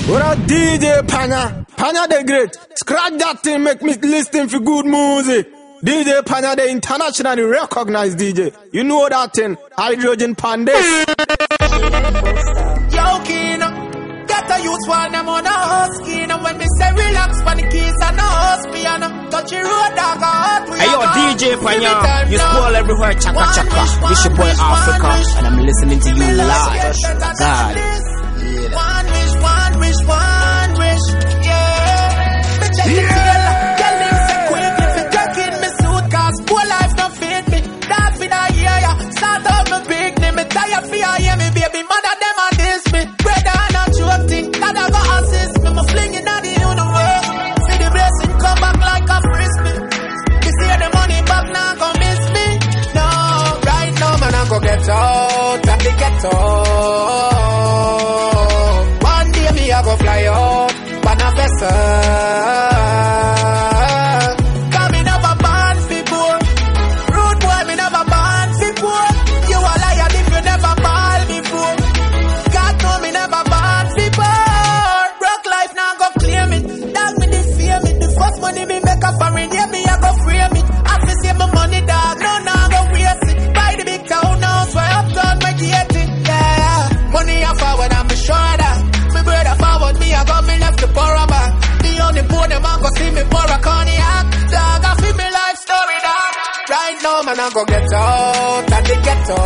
What a DJ Panya. Panya the great. Scratch that thing, make me listen for good music. DJ Panya the internationally recognized DJ. You know that thing. Hydrogen Pandey. Yo, Kino. Get a youth one, I'm on a husky. And when me say relax, when the keys are no piano. Touch your road, dog, hey, yo, DJ Panya. You spoil everywhere, chaka chaka. This your boy Africa. And I'm listening to you live. God. One wish, yeah. Me check the deal. Tell him say quick if you take in me suit, cause poor life don't fit me. That for the year, yeah. Start up my big name. Me tired for you, hear me, baby. Mother them a diss me. Brother and a joke thing, God I go assist me. Me flinging at the universe. See the blessing come back like a frisbee. You see the money back now, go miss me. No, right now, man, I go get out. I be get out. I go fly up, manifest. Cause me never born for poor. Rude boy, me never born for poor. You a liar if you never ball before. God know me never born for poor. Broke life now go claim it. Dog me the fear me. The first money me make a foreign, yeah me I go frame it. I fi save my money, dog. No, now go waste it. Buy the big town now, so I uptown my gate it. Yeah, money I forward, I'm sure that. Brother forward me, I got me left to pour a back. The only poor them I go see me pour a cognac. Dog, I feel me life story, dog. Right now, man, I go get out and the ghetto.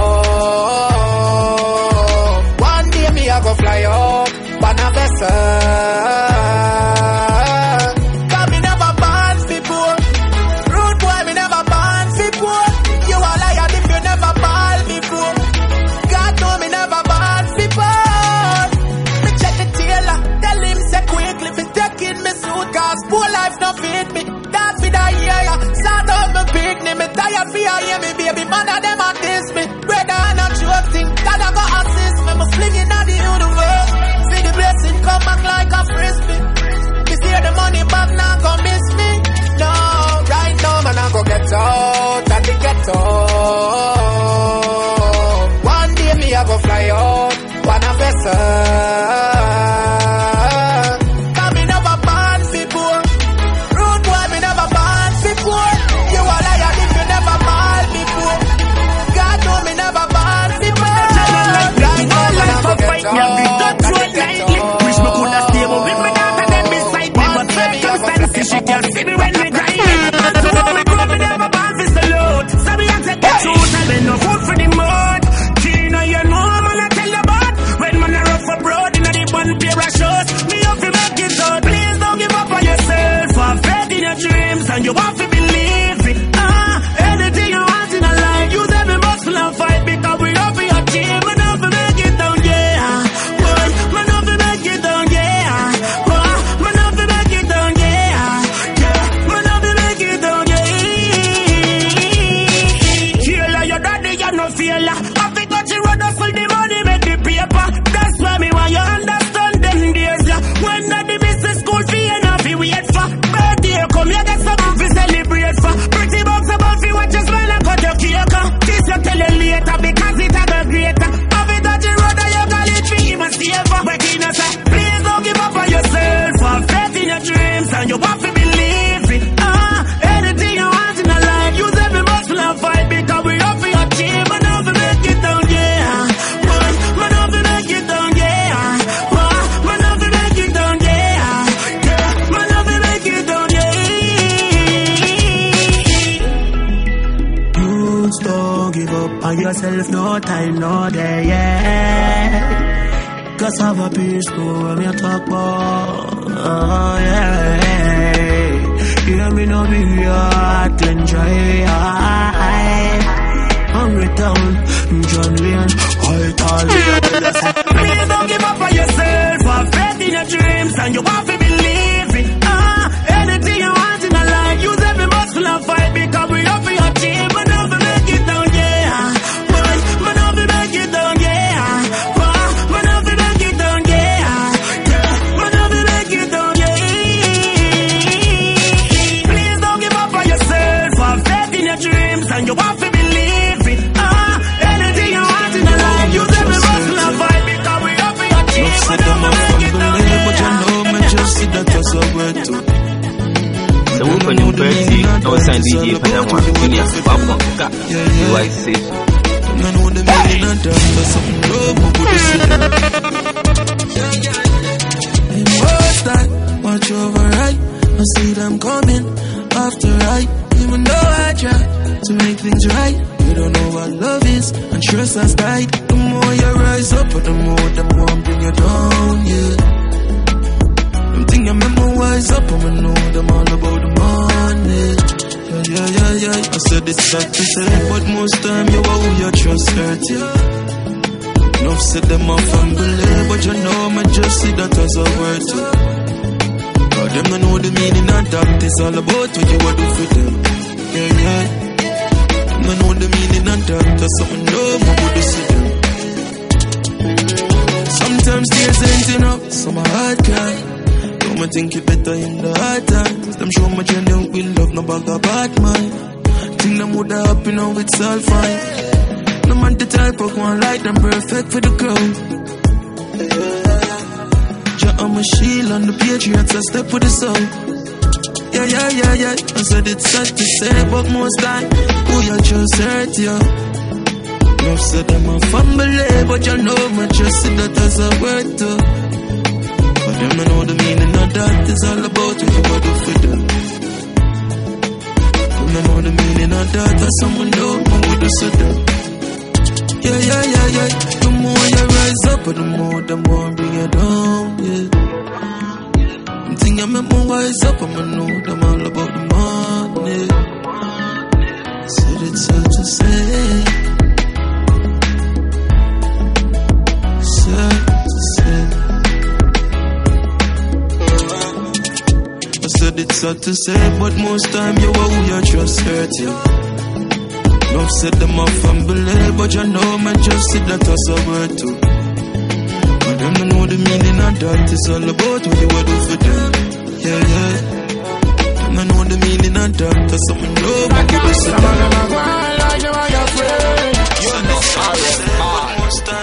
One day me, I go fly up, manifest. Cause me never born for poor. Rude boy, me never born for poor. You a liar if you never ball before. God know me never born for poor. Tell him say quickly fi take in me suit, cause poor life no fit me. That be the year, yeah. Start up my big name. Me tired fi hear me, baby. Man of them a diss me. Brother and a joke thing, God I go assist me. Me flinging at the universe. See the blessing come back like a frisbee. You see the money back now, go miss me. No, right now man I go get out and the ghetto. One day me I go fly out, manifest. She can't see me when we grind. So when we grow, we never born for salute. So we have to get truth, I been no food for the mud. Gina, you know I'm gonna tell you about. When man are rough abroad, in the one pair of shows. Me have to make it out. Please don't give up on yourself. Have faith in your dreams and you have to believe it. Anything you want in a life, use every muscle and fight. Because we have to your team. Man have to make it down, yeah. Boy, man have to make it down, yeah. Boy, man have to make it down, yeah. Failure. I think that you run us for the money, make the paper. That's why me want you understand them days. When that the business school fee and have you wait for. Birthday come, you get something to celebrate for. Pretty box about you watch your smile and cut your cake. This you tell you later because it a go greater. I think that you run and you got it for him and saver. But he no say, please don't give up on yourself. Have faith in your dreams and you have to believe it. Anything you want in a life, use every muscle and fight because we have to achieve. On yourself, no time, no day, yeah. Cause have a peaceful when you talk about, oh yeah. Hear me no be hard to enjoy, Hungry Town, John Lane, please don't give up on yourself, have faith in your dreams and you have to believe it. Anything you want in a life, use every muscle and fight because we have to achieve and have to make it down, yeah. And you have to believe it. Anything you want in a life, use every muscle and fight. Time DJ Panama, Junior, Papa, UIC. I know the meaning of that, but something wrong with the city. And what's that? Watch over right. I see them coming after right. Even though I try to make things right, you don't know what love is, and trust has died. The more you rise up, the more I'm bring you down, yeah. Them thing I memorize up, I'ma know them all about the money. Yeah. I said it's not to say, but most time you are who you trust hurt, yeah. Enough said them off and believe, but you know I'ma just see that as a word, too. Cause them don't know the meaning of that, it's all about what you want to do for them. Yeah. Them don't know the meaning of that, that's something know more what to see them. Sometimes tears ain't enough, so my heart cry. Don't me think it better in the hard times. Them show my genuine will love, no bag of bad mind. Think them would have happen, now it's all fine. No man the type of one like them perfect for the crowd. I'm a shield on the Patriots, I step with the soul. Yeah. I said it's sad to say, but most time, who you just hurt, yo. Enough said I'm a family, but you know my just see that as a word, too. But them I know the meaning of that, it's all about what you want to do for them. Them I know the meaning of that, that's someone know more what to say them. Yeah. The more you rise up, the more I bring you down, yeah. I'm thinking I memorize up, I'ma know them all about the money. Said it's hard to say. I said it's hard to say, but most time you are who you trust hurt you. Enough said them off and believe, but you know me just see that as a word too. But them don't know the meaning of that, it's all about what you want to do for them. Yeah. Them don't know the meaning of that, that's something know me what to say. You're not sorry, but most time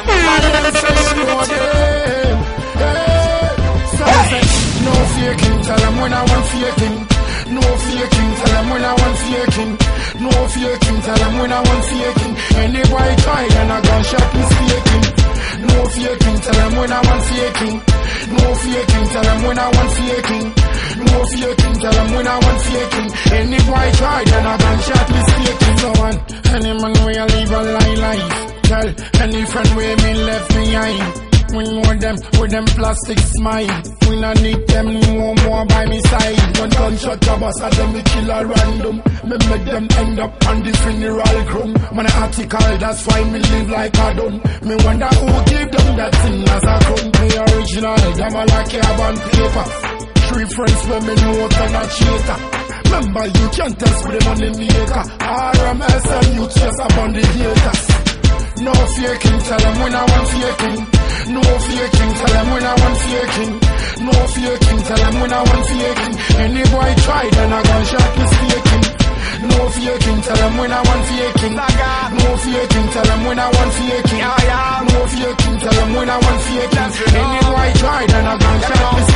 no faking, tell them when I want faking. No faking, tell them when I want faking. No faking, tell them when I want faking. Any boy try and a gunshot is faking. No faking, tell them when I want faking. No faking, tell them when I want faking. No faking, tell them when I want faking. Any boy try and a gunshot is faking. No one, any man will live a life. Tell any friend where me left behind. We know them with them plastic smile. We not need them no more by me side. One gunshot job us at them we kill a random. Me make them end up on the funeral ground. Man an article, that's why me live like I don't. Me wonder who give them that thing as a crown. Me original, them all like carbon paper. 3 friends when me know and a cheater. Remember you can't test with the money maker. RMS and you chase upon the haters. No faking, tell them when I want faking. No faking, tell them when I want faking. No faking, tell them when I want faking. Any boy try, then I gunshot is faking. No faking, tell them when I want faking. No faking, tell them when I want faking. No faking, tell them when I want faking. Any boy try, then I gunshot is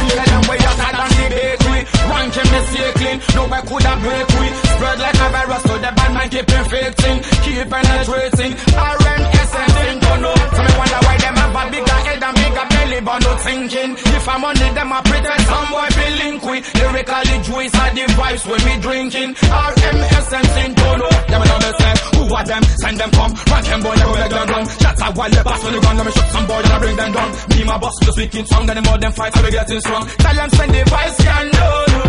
faking. Ranking mistaking, nobody could have break we. Spread like a virus, so the bad man keep infecting, keep penetrating. RMSN ain't gonna know. So me wonder why them have a bigger head and bigger belly, but not thinking. If I'm on it, them I pretend some boy be link with. Lyrically juice are the vibes when we drinking. RMSN ain't gonna know. Them know me say, who are them? Send them come. Ranking boy, they go let them run. Shots out while they pass when they run. Let me shoot some boy and I bring them down. Me my boss, just speaking song, then them all them fights, so we getting strong. Tell them send the vibes, can do.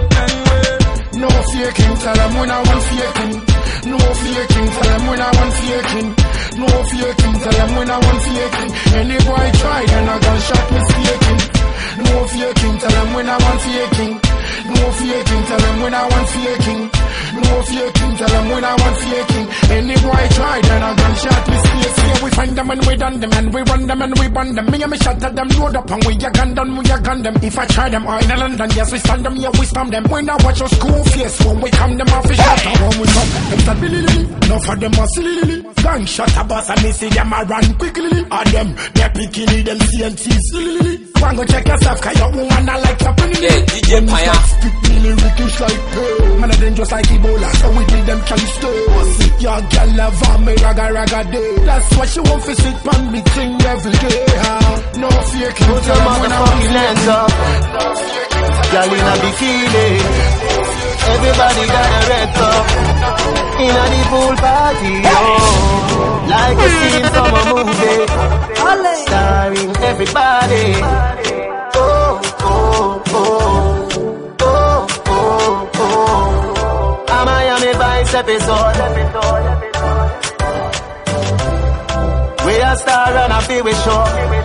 No faking, tell them when I want faking. No faking, tell them when I want faking. No faking, tell them when I want faking. Any boy try, then I gunshot is faking. No faking, tell them when I want faking. No faking, tell them when I want faking. No faking, tell them when I want faking. Any boy try, then I gunshot is faking. Yeah, we find them and we done them and we run them and we bun them. Me and me shot at them, load up and we a gun them, we a gun them. If I try them, or in London, yes we stand them, yeah we stamp them. We not watch your school face when we come them off the shot. And when we come, them start billy. No for them are silly. Gunshot a boss and me see them a run quickly. And them, they pickily, them CNT silly. Go and go check yourself, cause your woman not like your penny. Yeah, DJ Paya. Spit me lyrics like, man a dangerous like Ebo controller, so with me them can stay. Your girl love on me raga day. That's why she want to sit on me thing every day. No faking. Put your motherfucking hands up. Girl in a bikini. Everybody got a red cup in a the pool party, oh, like a scene from a movie, starring everybody. Oh, oh, oh, oh, oh, oh. A Miami Vice episode. We a star and a feel we show.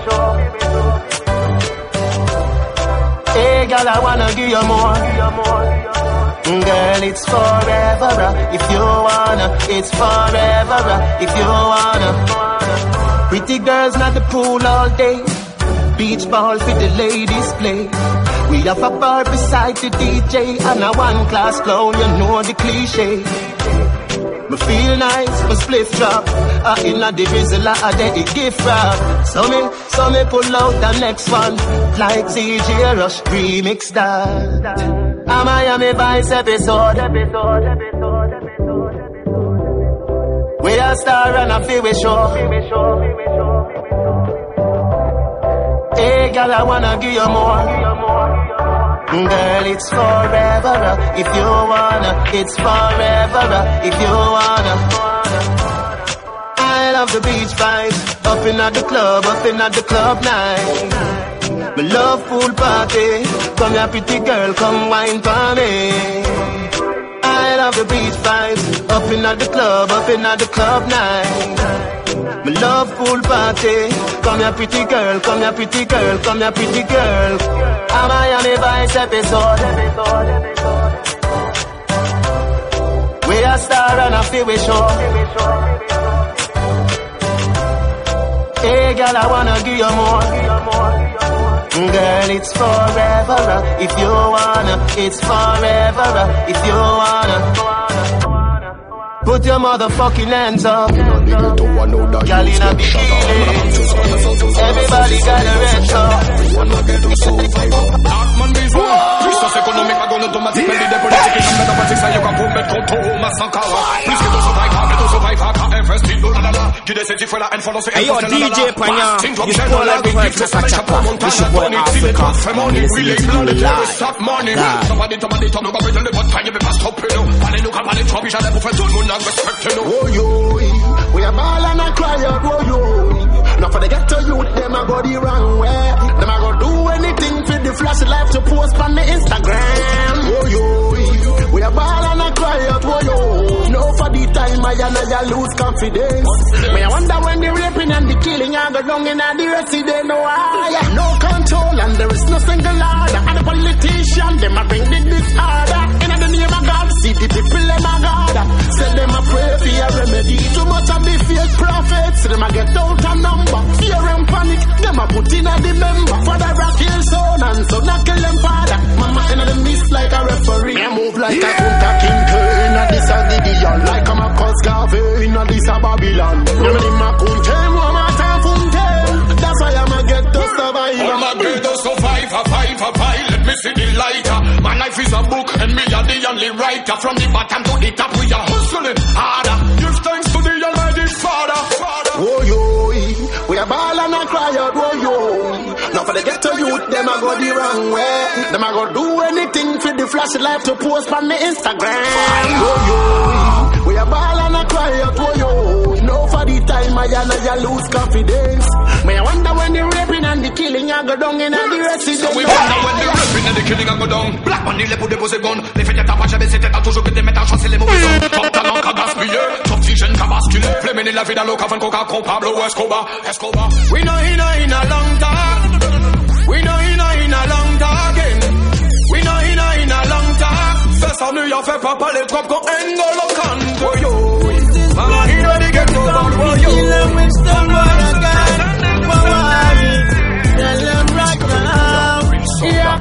Hey, girl, I wanna give you more. Girl, it's forever, if you wanna. It's forever, if you wanna. Pretty girls not the pool all day. Beach ball for the ladies play. We have a bar beside the DJ and a one class clown, you know the cliche. Me feel nice, my spliff drop. In a division, a day gift wrap. So me pull out the next one, like CJ Rush remix that. A Miami Vice episode. We a star and a feel we show. Hey, girl, I wanna give you more. Girl, it's forever, if you wanna. It's forever, if you wanna. I love the beach vibes, up in at the club night. Me love pool party, come here pretty girl, come wine for me. I love the beach vibes, up in at the club night. Me love pool party, come here pretty girl, come here pretty girl, come here pretty girl. A Miami Vice episode. We a star and a feel we show. Hey girl, I wanna give you more. Girl, it's forever, if you wanna. It's forever, if you wanna. Put your motherfucking hands up. Girl in a bikini. Everybody got a red cup. Puissance économique, pas qu'on automatique, mais l'idée politique, et métapathique, ça y est, qu'on peut mettre contre ma sankara. Plus que de survivre, investir dans la qui décide de faire la haine, faut lancer. Hey yo, DJ Panya, you spoil everywhere, chaka chaka. This your boy Africa, I'm listening to you live. Somebody, no go pretend but time you be fast up, you know. Parlez nous, parlez trop, puis j'allais pour faire tout le monde, respecte nous. Oh yo, we a ball and a cry out, oh yo. Now for the ghetto youth, them a go the wrong way. Them a go do anything for the flash life to post on the Instagram. Oh yo, we a ball and a cry out, oh yo. No for the time I lose confidence. Me I wonder when the raping and the killing I go down in the resident. No I no control and there is no single order. And the politician them a bring the disorder. In the name of God, see the people them a God. Say them a pray for a remedy. Too much of the fake prophets, them a get out a number. Fear and panic, them a put in a the member. Father a kill son and son a kill them father. Mama in the miss like a referee. I move like a Kunta Kinte. In a this a Gideon, like I'm a Coscave. In a this a Babylon. Remember the Makunte, Mama Tafunte. That's why I'm a get to survive. I'm a get to survive, let me see the lighter. My life is a book and me are the only writer. From the bottom to the top we are hustling harder. Give thanks to the Almighty Father. Oh yo, we a ball and a cry out, oh yo. Now for the ghetto youth, them a go the wrong way. Them a go do anything for the flash life to post on the Instagram. Oh yo, we a ball and a cry out, oh yo. No for the time I lose confidence. May I wonder when the raping and the killing I go down in the residence. So we wonder when the raping and the killing I go down. Black man, il est pour déposer gun. Les fêtes d'état, jamais c'était à toujours que des mettre à chancer les mauvais sons. Top talent qu'a gaspillé, top jeune qu'a basculé. Fléminer la vie dans l'eau, qu'avant coca, Pablo Escobar. We know in a long time. We know in a long time. We know in a long time. Fais ça, New York, fait pas parler trop qu'on N'Golo Kanté. Yo, mama, il a dit que tout va le yo. Kill them with the word again. Tell them right now. Yeah.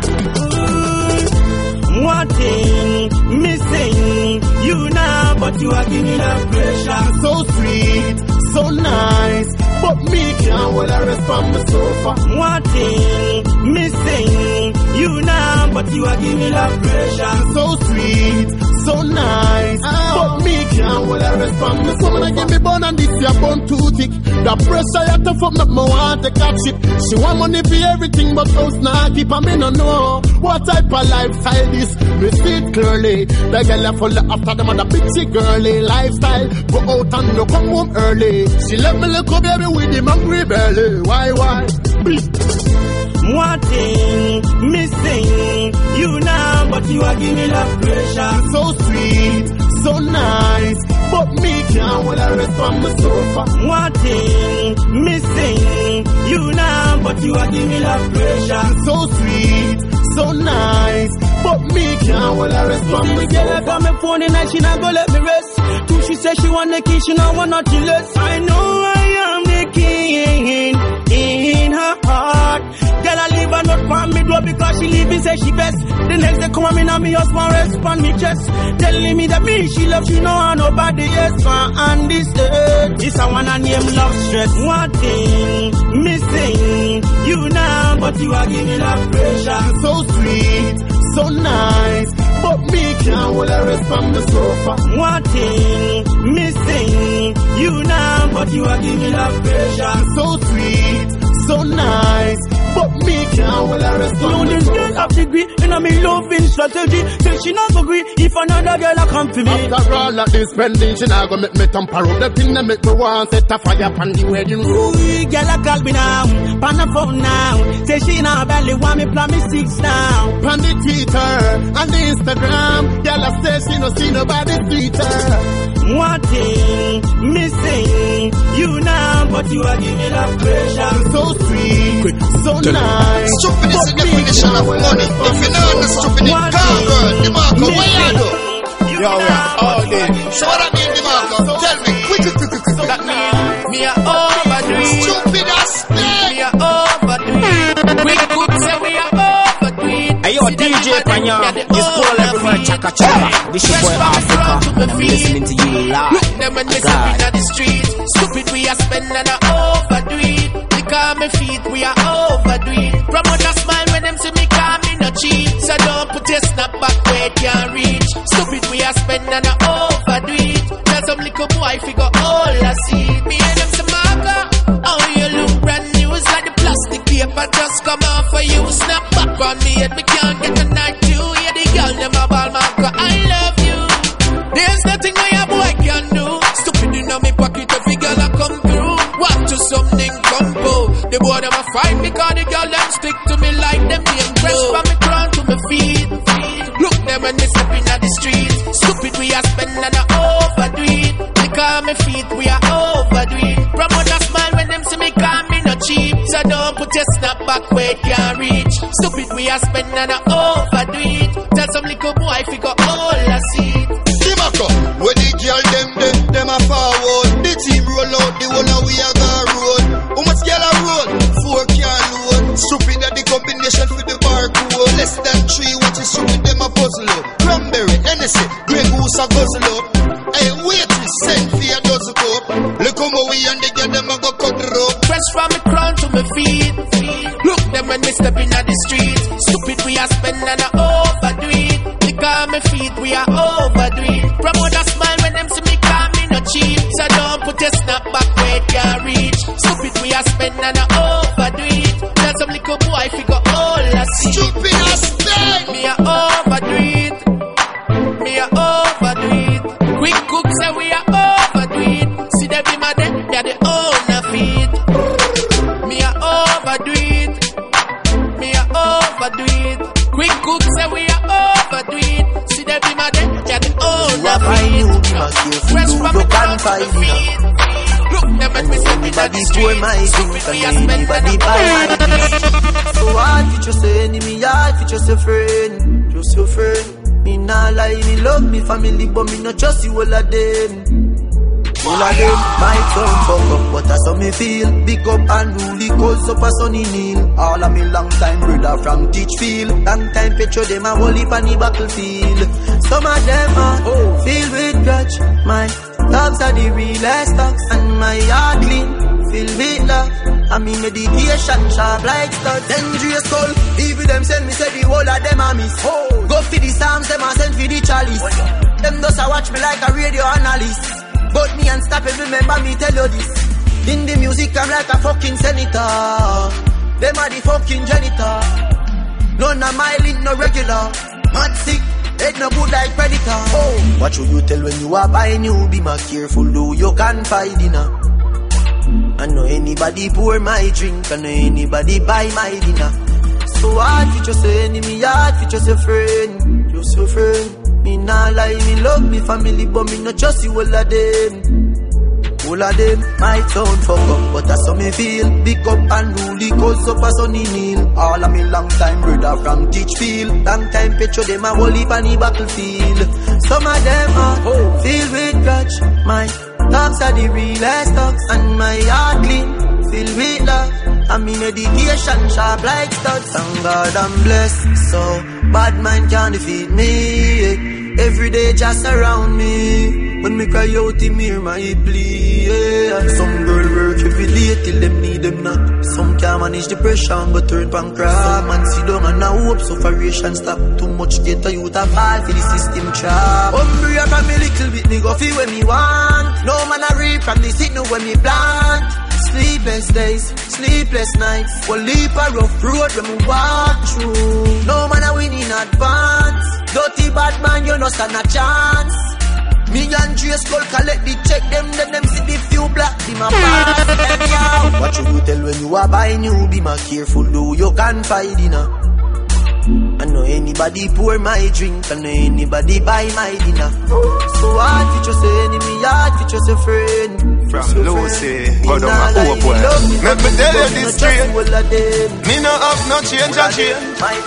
One thing missing, you now, but you are giving up pressure. So sweet, so nice, but me can't hold a rest from the sofa. One thing missing, you now, but you are giving up pressure. So sweet, so nice. But me can't hold her respond. Me so wanna give me bone and this your bone too thick. The pressure you to fuck make me want to catch it. She want money for everything but house nah keep. And me no know what type of lifestyle this. Me see it clearly. The girl a follow after them and the bitchy girly lifestyle. Go out and no come home early. She left me little baby with him hungry belly. Why? One thing missing, you now, but you are giving love pressure. So sweet, so nice, but me can't hold her rest on the sofa. One thing missing, you now, but you are giving love pressure. So sweet, so nice, but me can't hold her rest on the sofa. Girl, I got my phone and she not go let me rest. Too she say she want the key, she not want nothing less. I know I am the king in her heart. Girl, I leave her not for me door because she leaving say she best. The next day come in and me husband respond me chest, telling me that me she love she know nobody else on this earth. This I wanna name love stress. One thing missing, you now, but you are giving love pressure. So sweet, so nice, but me can't hold her rest on the sofa. One thing missing, you now, but you are giving love pressure. So sweet, so nice, but me can't hold her rest on the sofa. This girl have degree in a me loving strategy. Say she not agree if another girl a come to me. After all of this spending, she not go make me tamper up. The thing that make me want set a fire upon the wedding room. Ooh, girl a call me now, pan the phone now. Say she not belly want me plan me 6 now. On the Twitter and the Instagram, girl a say she no see nobody Twitter. One thing missing, you now, but you are giving love pressure. So sweet, so nice. Stupid is the definition of money. If you know the stupid, come girl, DeMarco, what you do? Yo, all day. So what that mean, DeMarco? Tell me, quick. That mean me a overdo it. Stupid as me a overdo it. We could say we a overdo it. Hey yo, DJ Panya, you spoil everywhere, chaka chaka. This your boy Africa, and I'm listening to you live. Look them when we stepping on the street. Stupid we a spend and a overdo it. Because me feet we a overdo it. Promoter smile when them see me call me no cheat. So don't put your snap back where it can't reach. Stupid we a spend and a overdo it. Tell some little boy figure all I see. Me and them say Marco, oh you look brand new. It's like the plastic paper just come off for you. Snap back on me and me can't get a night too. Yeah the girl them a ball Marco, I love you. There's nothing my boy can do. Stupid in me pocket if the girl a come through. Watch to something combo. The boy them a fight because the girl them stick to me like them name fresh from me crown to me feet. Look them when me stepping at the street. Stupid we a spend and a overdo it. Because me feet we a overdo it. Promoter smile when them see me call me no cheap. So don't put your snap back where it can't reach. Stupid we a spend and a overdo it. Tell some little boy figure all I see. DeMarco, where the girl them a forward. The team roll out, the one we a go road. How much girl a road? 4 can load. Stupid that the combination for the barcode. Less than 3, what is stupid them a puzzle up. Cranberry, Hennessy, Grey Goose a guzzle up. Hey, wait, we send for a dozen cup. Look how we and the girl them a go cut the rope. Fresh from me crown to me feet. Look them when me stepping at the street. Stupid we a spend and a overdo it. Because me feet we a overdo it. Promoter smile when them see me call me no cheap. So don't put your snap back where it can't reach. Stupid we a spend and a overdo it. Tell some little boy figure all I see. Stupid as me a overdo it. Me a overdo it. Quick cook say we a overdo it. See them be mad they are the owner feet. Me a overdo it. Me a overdo it. Quick cook say we a overdo it. See them be mad they are the owner feet. Fresh from the ground to the feet. Look them when we stepping at the street. Stupid we a spend and a overdo it. So hard if you just say enemy, hard if you just a friend. Just your friend. Me nah lie, me love me family, but me not trust you all of them. All of them might sound fuck up, but that's how me feel. Big up and rule, calls up a sunny kneel. All of me long time brother from Teachfield. Long time petro them a whole heap on the battlefield. Some of them are filled with grudge. My dogs are the realest dogs, and my heart clean, filled with love. And me meditation sharp like studs. Dangerous call, even them send me say the whole of them a miss. Go for the Psalms, them a send for the chalice. Them just a watch me like a radio analyst. But me unstoppable, remember me tell you this. In the music I'm like a fucking senator. Them are the fucking janitor. None of my link no regular. Mad sick, head no good like predator. What should you tell when you are buying you? Be more careful though, you can't find dinner. I know anybody pour my drink, I know anybody buy my dinner. So hard for just your enemy, hard for just your friend. Just your friend. Me nah lie, me love me family, but me not trust you all of them. All of them, my town fuck up, but that's how me feel. Big up and rule, cause up a sunny kneel. All of me long time brother from Teachfield. Long time petro, them a whole heap on the battlefield. Some of them are filled with grudge. My thoughts are the realest thoughts, and my heart clean, filled with love. And me meditation sharp like studs. Thank God I'm blessed, so bad mind can't defeat me. Every day just around me. When me cry out in me, my plea. Some girl work every day till them need them not. Some can't manage depression but turn pancreas. Some man sit down and now hope sufferation stop. Too much get a youth a fall for the system trap. Hungry from me little bit, me go feel when me want. No man a reap from the signal when me plant. Sleepless days, sleepless nights. One leap a rough road when we walk through. No man a win in advance. Dirty bad man, you no stand a chance. Me and Dre Skull collect the check them, then them see the few black be my pass. What should you tell when you are buying you? Be more careful though, you can't find dinner. I know anybody pour my drink, I know anybody buy my dinner. So hard for just your enemy, hard for just your friend. From Lucy, go down my hope well. Let me tell you this straight. Me no have no change and change.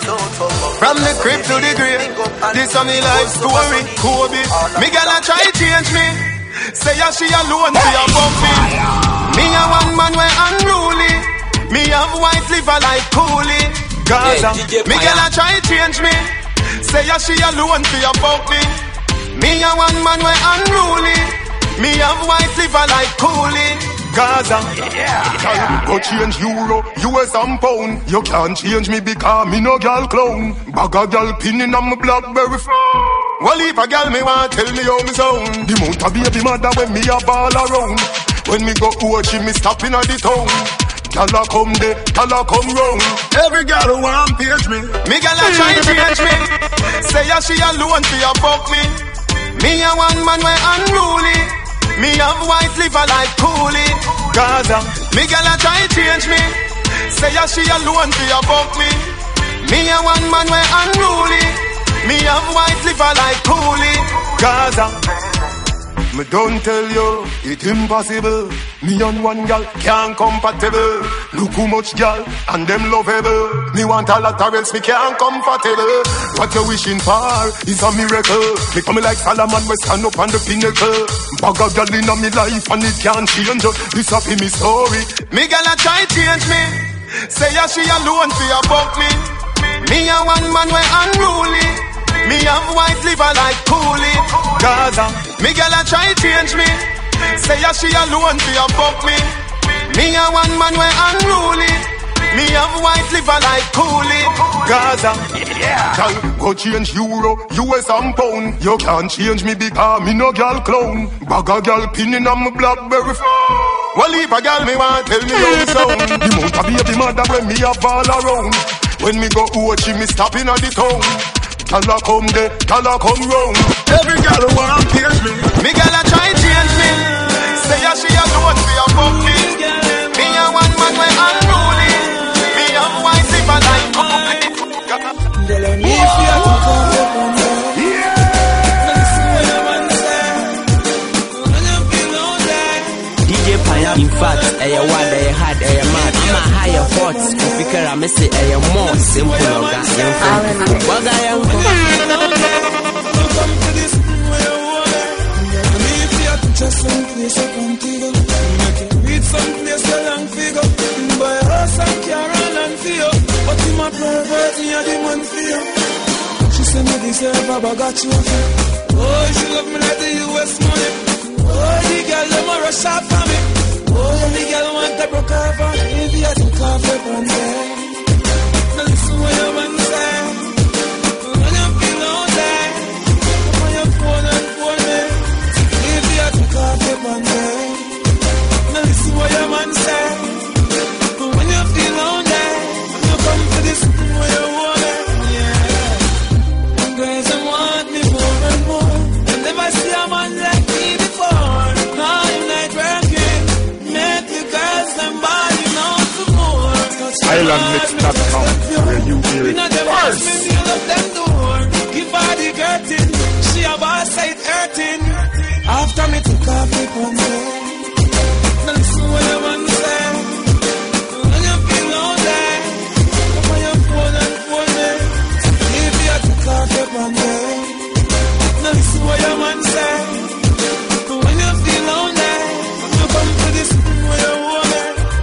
From the crib to the grave, this is me life story. Kobe, me gonna try change me. Say ya she alone, she a bumpy. Me a one man way unruly. Me have white liver like Cooley. Gaza, me gonna try change me. Say ya she alone, she a bumpy. Me a one man way unruly. Me have white liver like Cooley. Gaza, yeah. Go change euro, US and pound. You can't change me because me no girl clown. Bag a girl pinning on my Blackberry phone. Well, if a girl me want tell me how me sound. The mount a baby mother when me a ball around. When me go watch me stopping at the town. Gala come there, gala come round. Every girl who want page me. Me gala try change me. Say ya she alone for ya fuck me. Me a one man way unruly. Me have white liver like Cooley. Gaza, me gala try change me. Say ya she alone for ya fuck me. Me a one man way unruly. Me have white liver like Cooley. Gaza. Me don't tell you, it's impossible. Me and one gal can't compatible. Look how much gal and them lovable. Me want a lot or else me can't comfortable. What you wishing for is a miracle. Me come like Solomon, we stand up on the pinnacle. Bag of gal in me life and it can't change. This a be me story. Me gala try change me. Say ya she alone for ya fuck me. Me a one man way unruly. Me have white liver like Cooley. Gaza, me gala try change me. Say ya she alone for ya fuck me. Me a one man way unruly. Me have white liver like Cooley. Gaza, yeah. Go change euro, US and pound. You can't change me because me no girl clown. Bag a girl pinning on my Blackberry phone. Well, if a girl me want tell me how me sound. The mount a baby mother when me a ball around. When me go watch me stopping at the town. Gala come there, gala come round. Every girl who want pierce me. Me gala try change me. Say ya she alone for ya fuck me. Me a one man way unruly. Me have white liver like Cooley. DJ Panya, in fact, a word I had a mad. I'm a higher thoughts. I miss it a more simple organ. What I am just some place I can figure. Read some place a long figure. Buy a house and carry and feel. But in my pervert, you the man feel. She said me deserve a bag of children. Oh, she love me like the US money. Oh, the girl let me rush up for me. Oh, the girl want to broke off for me. If you have to cough up on there. That's what I want to say. NewDJPanya.com, where you hear it first. Give her the curtain, she have her side hurting. After me took off the pants, now listen what the man say. When you feel lonely, come on your phone and phone me. If you took off the pants, now listen what your man say. When you feel lonely, you come to this where you want me.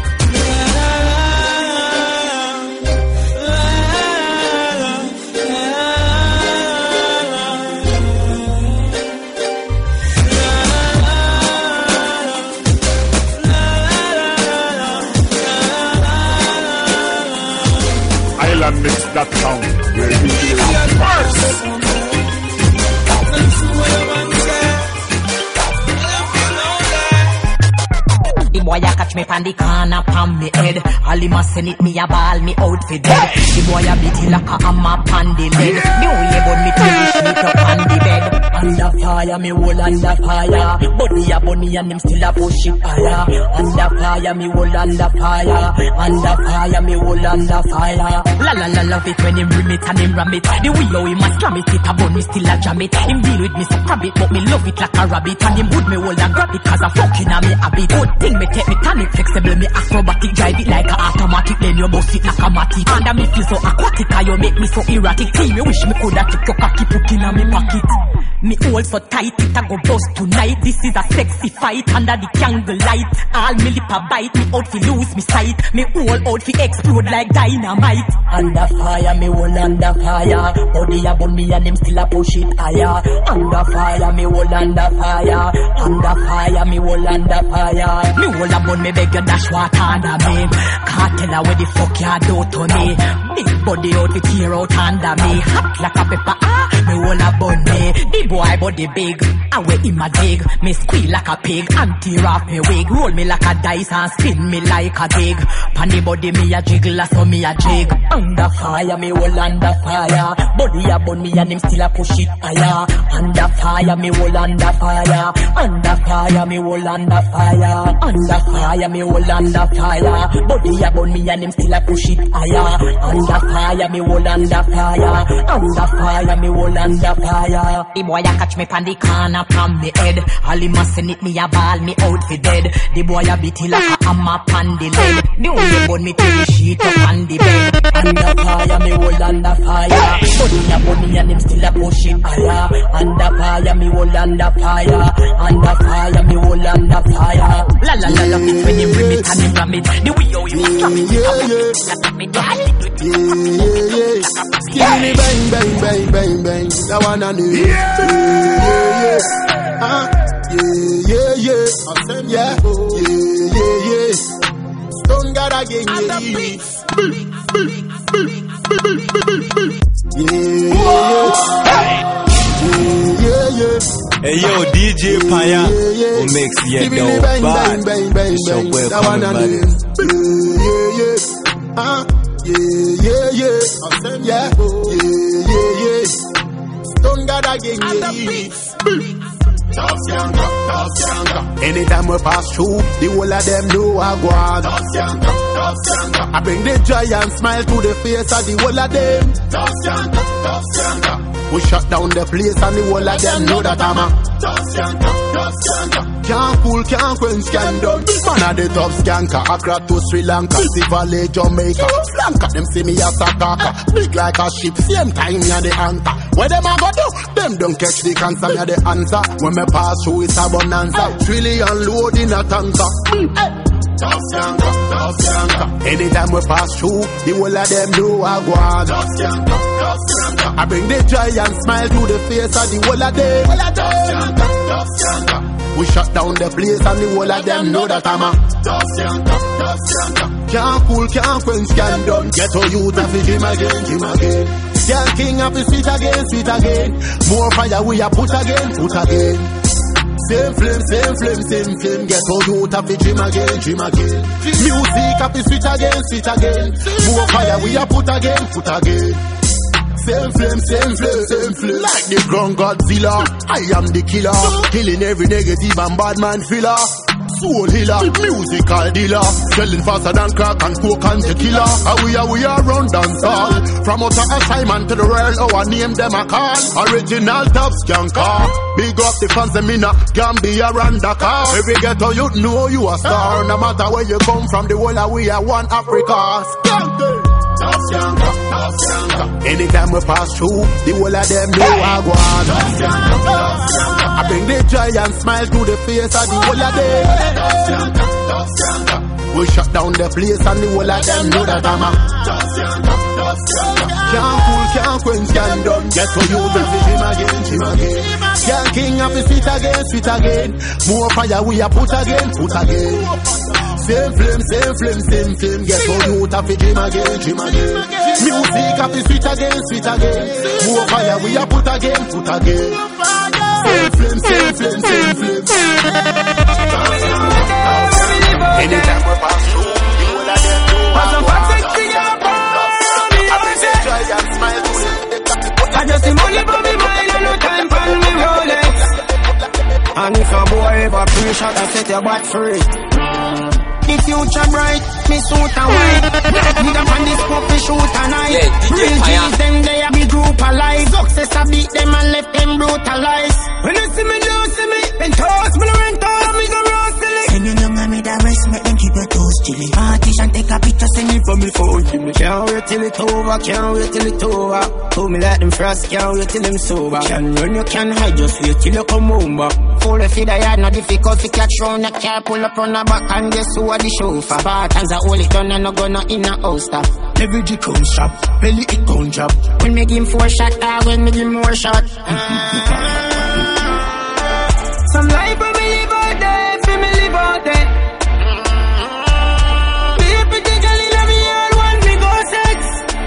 IslandMix.com, where you hear it first. The boy a catch me pan the corner pan me head. All him a send it, me a ball me out for dead. The boy a beat it like a hammer pan the leg. The only bun me till the sheet up on the bed. Under fire, me hold under fire. Bunny a bunny and him still a push it higher. Under fire, me hold under fire. Under fire, me hold under fire. La la la love it when him bring it and him ram it. The way how him a slam it a bun me still a jam it. Him deal with me so crab it, but me love it like a rabbit. And him would me hold and grab it 'cause a fucking a me habit. Good thing me take me tonic flexible, me acrobatic, drive it like a automatic. Then you bust it like a matic. Under me feel so aquatic, and you make me so erratic. See me wish me coulda took your cocky put in a me pocket. Me hold so tight, it a go bust tonight. This is a sexy fight under the candle light. All me lip a bite, me out fi lose me sight. Me whole out fi explode like dynamite. Under fire, me hold under fire. Body a burn me and him still a push it higher. Under fire, me hold under fire. Under fire, me hold under fire. Me hold a burn, me beg you dash water under me. Can't tell her where the fuck you do to me. Big body out fi tear out under me. Hot like a pepper, me hold a burn me. The boy body big, I wear him a dig. Me squeal like a pig, and tear off me wig. Roll me like a dice and spin me like a gig. Panny body me a jiggle, so me a jig. Under fire, me hold under fire. Body a burn me and him still a push it higher. Under fire, me hold under fire. Under fire, me hold under fire. Under fire, me hold under fire. Body a burn me and him still a push it higher. Under fire, me hold under fire. Under fire, me hold under fire. The boy a catch me pan the corner pan me head. All him a send it, me a ball me out for dead. The boy a beat it like a hammer pan the leg. The only bun me till the sheet up on the bed. Under fire, me hold under fire. Body a burn me and him still a push it higher. Under fire, me hold under fire. Under fire, me hold under fire. La la la love it when you bring it and him ram it. The way how you slam it, Skinny bang bang bang bang bang. That one I knew. Yeah. Stone God again. Hey yo, DJ Panya, who makes the dope bad. So welcome everybody. Stone God again. Anytime we pass through, the whole of them know I go on. I bring the giant smile to the face of the whole of them. We shut down the place and the whole of them know that I'm a can't cool, can't quench, can't done. Man of the top skanker, Accra to Sri Lanka, Valley, Jamaica. Flanker, them see me as a kaka. Big like a ship, same time me the anchor. Where them a go do? Them don't catch the cancer, me the answer. When me pass through it's a bonanza. Trillion load in a tanker. Anytime we pass through, the whole of them know I go on. I bring the giant smile to the face of the whole of them. We shut down the place and the whole of them know that I'm a can't cool, can't quench, can't done. Get all youth and dream again, dream again. Can't king up the sweet again, sweet again. More fire we a put again, put again. Same flame, same flame, same flame. Get all youth and dream again, dream again. Music up the sweet again, sweet again. More fire we a put again, put again. Same flame, same flame, same flame. Like the ground Godzilla, I am the killer. Killing every negative and bad man filler. soul healer, musical dealer, selling faster than crack and coke and tequila. And we are round and tall. From outer assignment to the world, our name them a call. Original top skanker. Big up the fans them in a Gambia and Dakar. Every ghetto you know you a star. No matter where you come from, the whole of we are one Africa. Skanker. Anytime we pass through, the whole of them know I go on. I bring the joy and smile to the face of the whole of them. We shut down the place and the whole of them know that I'm a can't cool, can't quench, can't done. Get to you, baby, him again. Can't king of the sweet again. More fire we a put again. Same flame. Get to you, tap it, him again. Music of the sweet again. More fire we a put again. Same flame. Anytime we pass through, you will have them do. I just see money for me mind and no time for me Rolex. And if a boy ever pre-shot, I set your butt free. The future bright, me suit and white. Need up on this puppy shoot and night. Real G's them they a big group alive. Success I beat them and left them brutalized. When you see me, don't see me. Then toss me the rent all me go roast silly. Send you long and me that rest, make them keep your toes chilly. Partition take a picture, send it for me phone. Can't wait till it over. Pull me like them frost, can't wait till them sober. Can run, you can hide, just wait till you come over. Full of feed, I had no difficult to catch round. I can't pull up on the back and guess who are the chauffeur. Spartans are all it done and no gonna in a holster. Leverage come shop, belly it gon' drop. When me give him 4 shot, when me give him more shot. Some life when me live out there, for me live out there. People particularly love me all want me go sex.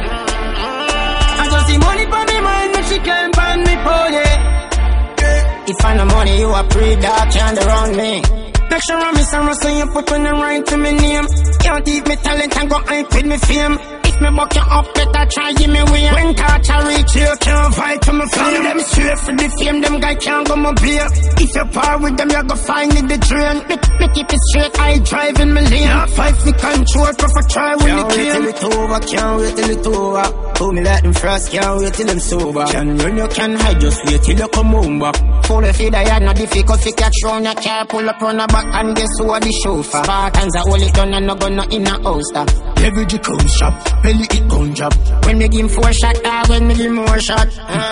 I just see money for me mind, but she can't find me pony. If I no money, you a pre-dark and around me. Make sure I'm Mr. Russell, you put on the right to me name. Can't keep me talent and go hype with me fame. If me buck you up, better try give me way. When touch I reach you, can't fight to me flame. Them straight for the fame, them guy can't go my beer. If you par with them, you go find in the drain. Me keep it straight, I drive in my lane. Not fight for control, prefer try with the game. Can't wait till it over. Pull me like them frost, can't wait till them sober. Can run, you can hide, just wait till you come home. Full of feed, I had no difficult to catch round. You can't pull up on the back and guess who are the chauffeur. Spartans are all it done and no gonna in a holster. Leverage come shop, belly it gon' drop. When me give him 4 shot, when me give him more shot.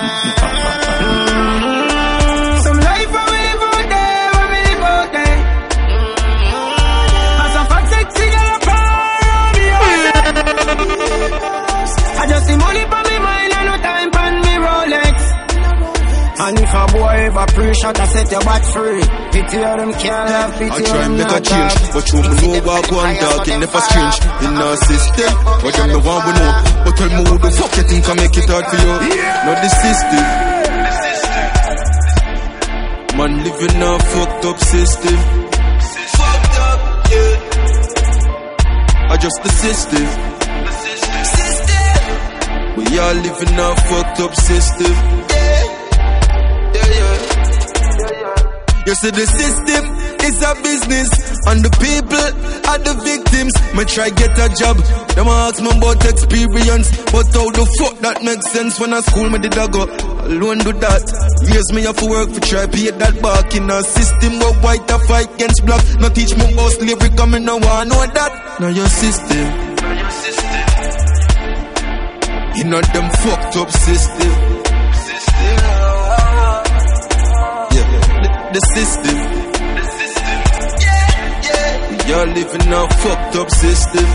Some life when we live out there, when we live out there. And some fat sexy girl up around me out there. I just see money for me mind and no time for me Rolex. And if a boy ever pre-shot, I set your butt free. Pity of them can't have pity of them. I try and make a change, but you know what go and dark, it never strange. In our system, but them the one we know. But tell me who the fuck you think can make it hard for you? Not the system. Man living a fucked up system. Fucked up, yeah. Adjust the system. We all living a fucked up system. You see the system is a business and the people are the victims. Me try get a job, them ask me about experience, but how the fuck that makes sense when I school me did I go alone do that. Years me have to work for try pay that back in a system where white a fight against black. No teach me about slavery coming no one know that. Now your system, you know them fucked up system. The system. We all living a fucked up system.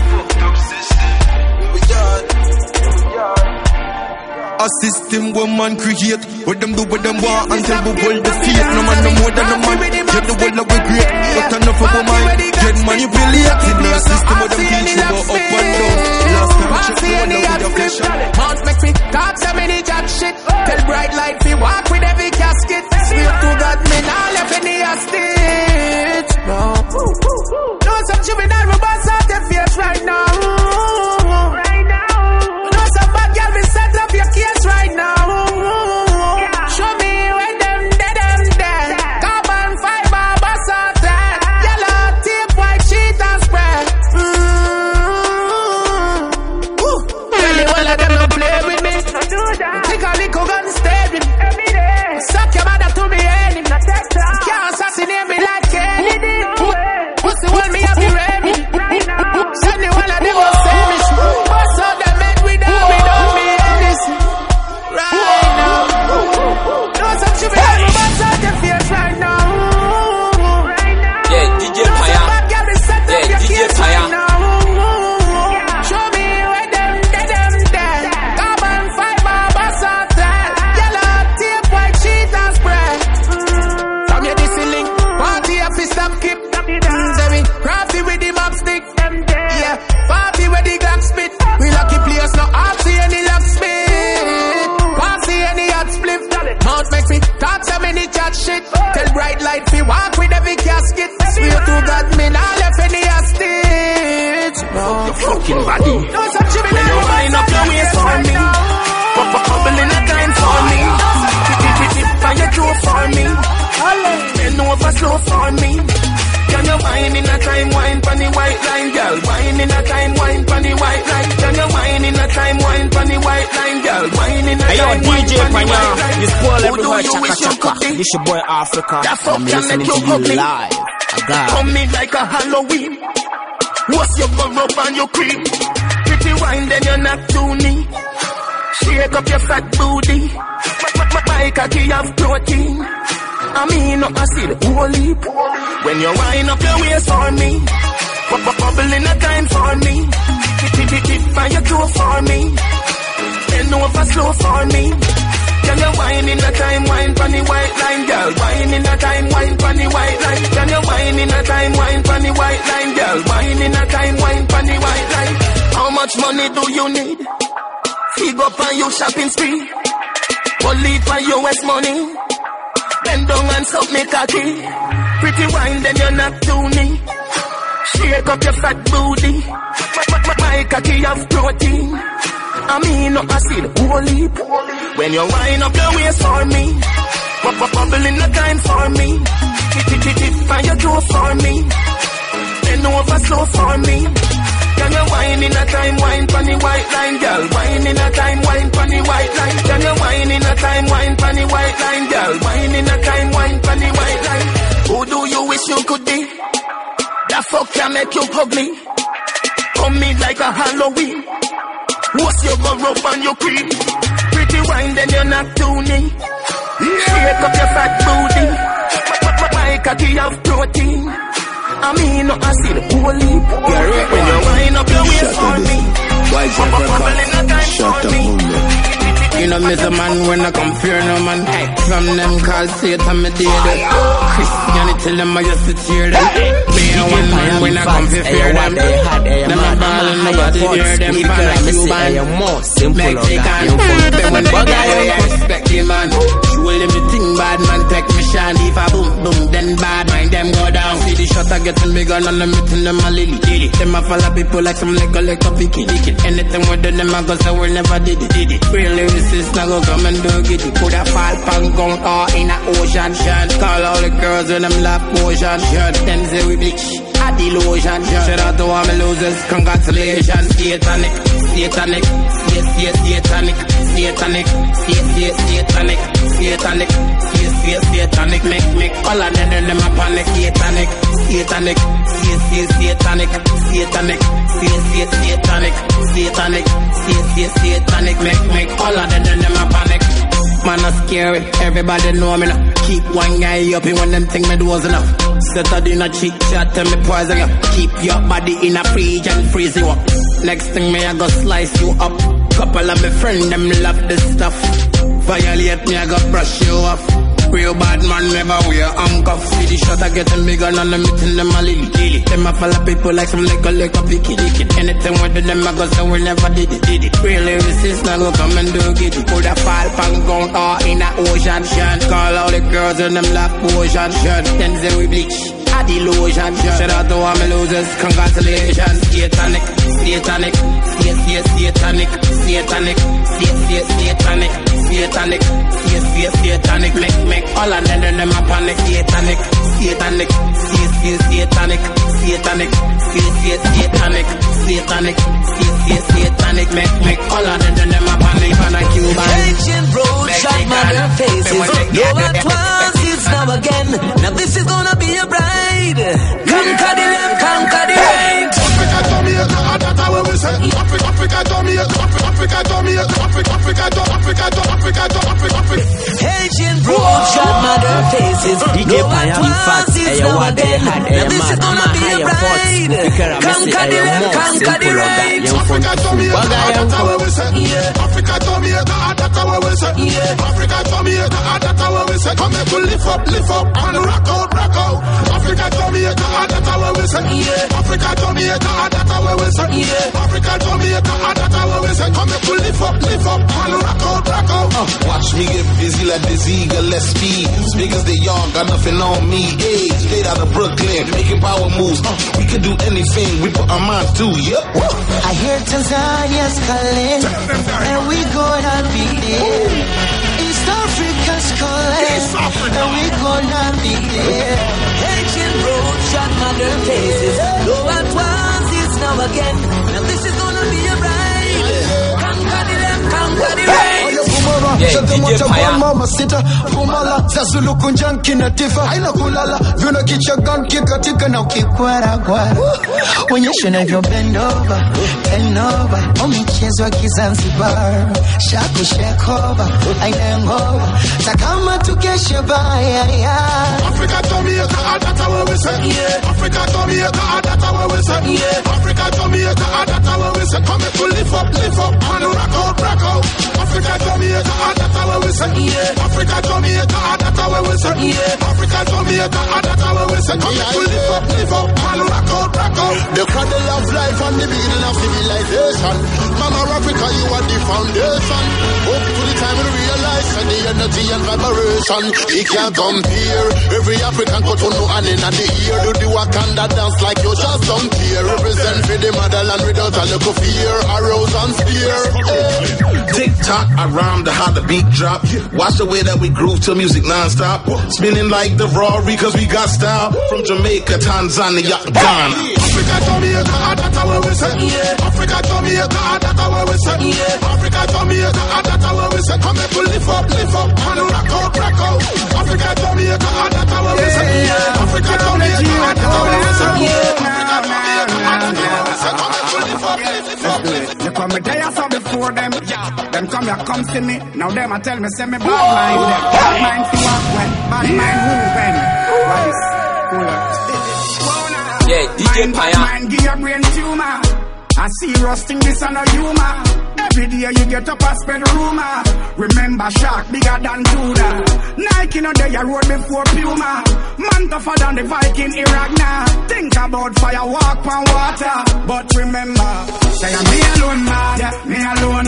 A system where man create, what them do what them want until we hold the feet. No man no more than a man. Get the world that we great, but enough of a mind. Get manipulated in a system where them teach you go up and down. Last time I checked the world with your flesh. Mount make me talk so many jack shit. Tell bright light we walk with every casket. Swear to God me now left in the hostage. No, no some juvenile we bust out their face right now. No some bad girl we set up your case right now. Show me when them dead. Carbon fiber bust out that. Yellow white line, girl. Wine in a time, wine pon the white line. Can you wine in a time, wine pon the white line, girl? Wine in a time, wine pon the white line. You spoil everywhere, Who do you wish you could be? This your boy Africa. That fuck I'm can listening make to you you ugly. live. Come in like a Halloween. What's your bum up and your cream? Pretty wine, then you're not too neat. Shake up your fat booty. My cocky have protein. I mean, no acid, whole heap. When you wind up your waist for me, bubble in a time for me. Tip and you go for me. Bend over slow for me. Can you wine in a time, wine pon the white line, girl? Wine in a time, wine pon the white line. Can you wine in a time, wine pon the white line, girl? Wine in a time, wine pon the white line. How much money do you need? Fig up on your shopping spree. Only for US money. Bend down and suck me cocky. Pretty wine, then you're not too neat. Shake up your fat booty. My cocky have protein. I mean, no acid, whole heap. When you wind up your waist for me, bubble in the time for me. Tip and you go for me. Bend over slow for me. Can you wine in a time, wine pon the white line, girl? Wine in a time, wine pon the white line. Can you wine in a time, wine pon the white line, girl? Wine in a time, wine pon the white line. Who do you wish you could be? That fuck can make you ugly. Come in like a Halloween. What's your bum up and your cream? Pretty wine, then you're not too neat. Shake up your fat booty. My cocky have protein. I mean, no acid, whole heap. When you wind up your waist for me, bubble in a time for me. You know me, the man when I come fear no man. From them call Satan me dead. Christianity them I used to cheer them. Me a one man when I come fear them. Them a ball and nobody hear them. Man a Cuban, Mexican. Them when they die I respect the man. Show them the thing bad man take me shine. If I boom boom then bad mind them go down. See the shot I getting bigger and I'm meeting them a lily. Them a follow people like some like a picky. Anything with them I go so we never did it. Really resist now go come and do it. Put a fall pan gun or in a ocean shot. Call all the girls when them laugh motion shot. Them say we bleach at the lotion shot. Shout out to all my losers, congratulations. Satanic, satanic, satanic, satanic, satanic, satanic, satanic, make all of them a panic. Satanic, satanic, satanic, satanic, satanic, satanic, make all of them a panic. Man, not scary, everybody know me now. Keep one guy up in when them think me does enough. Set in a cheek shot, tell me poison you. Keep your body in a fridge and freeze you up. Next thing me, I go slice you up. Couple of my friends, them love this stuff. Violate me, I go brush you off. Real bad man never wear handcuffs. See the shot I getting bigger and I'm meeting them a lily. Them a follow people like some like a picky. Anything with them I go so we never did it. Really resist now go come and do it. Put a fall pan gun or in a ocean shot. Call all the girls and them laugh ocean shot. Then say we bleach at the lotion shot. Shout out to all my losers, congratulations. Satanic, satanic, satanic, satanic, satanic, satanic, satanic, make all of them a panic. Satanic, satanic, satanic, satanic, satanic, satanic, satanic, make all of them a panic. And a Cuban ancient road shot modern faces. Though it was, it's now again. Now this is gonna be a bride. Conquer the left, conquer the right. Africa, Jamaica, that's how we say. Africa, Jamaica, Africa, Jamaica, Africa. Ancient road shot modern faces. Though it was, it's now again. Now this is gonna be a bride. Conquer the left, conquer the right. Africa, Jamaica, that's how we say. Africa, Jamaica, that's how we say. Africa, Jamaica, that's how we say. Come here, lift up, and rock out. Africa, Jamaica, that's how we say. Africa, Jamaica, that's how we say. Africa, Jamaica, that's how we say. Come here, lift up, and rock out. Watch me get busy like this eagle, let's speed. Big as they young, got nothing on me. Hey, straight out of Brooklyn, making power moves. We can do anything, we put our minds to, yeah. I hear Tanzania's calling, and we gonna be there. East Africa's calling, and we gonna be there. Ancient road shot modern faces, though at once. again. Now this is gonna be a ride. Conquer the left, conquer the right. Changamoto kwa mama sita Pumala Zazulu kunjanki na tifa Haina kulala Vyuna kichagan kikatika na ukikwara kwara Onyesho na hivyo bend over Michezo kizanzibar Shaku shekova Aina ngova Takama tukeshe baya Africa Jamaica, that's how we say. Yeah. Africa Jamaica, that's how we say. Yeah. Africa Jamaica, that's how we say. Come to lift up, and rock out. Africa Jamaica, that's how we say. Yeah. Africa Jamaica, that's how we say. Yeah. Africa Jamaica, that's how we say. Come to lift up, and rock out. The cradle of life and the beginning of civilization. Mama Africa, you are the foundation. Up to the time we realize and the energy and vibration. We can't compare. Every African got to know and in the ear. Do the Wakanda dance like you just don't care. Represent for the motherland without a look of fear. Arrows and spear. Tick tock, I rhyme to how the beat drop. Watch the way that we groove to music non-stop. Spinning like the Rari cause we got style. From Jamaica, Tanzania, Ghana. Africa Jamaica, that's how we say. Yeah. Africa Jamaica, that's how we say. Yeah. Africa Jamaica, that's how we say. Come to lift up, and rock out. Africa Jamaica, that's how we say. Yeah. Africa Jamaica, that's how we say. Yeah. Africa Jamaica, that's how we say. Come to lift up. You come there so before them. Them come here, come see me. Now them a tell me, say me bad mind. Bad mind to walk when. Bad mind moving. Wise. Yeah, DJ Paya. Mind give your brain tumor. I see rusting this on a humor. Every day you get up and spread rumor. Remember shark bigger than Tuna. Nike no day you road before Puma. Man tougher than the Viking Iraq now. Think about fire, walk on water. But remember, say me alone man. Yeah, me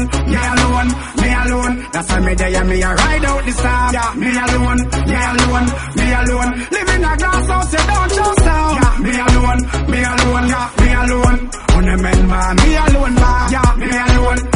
alone. That's why me there, me a ride out this time. Yeah, me alone. Live in a glass house, you don't trust down. Yeah, me alone. On the men man, me alone man. Yeah, me alone.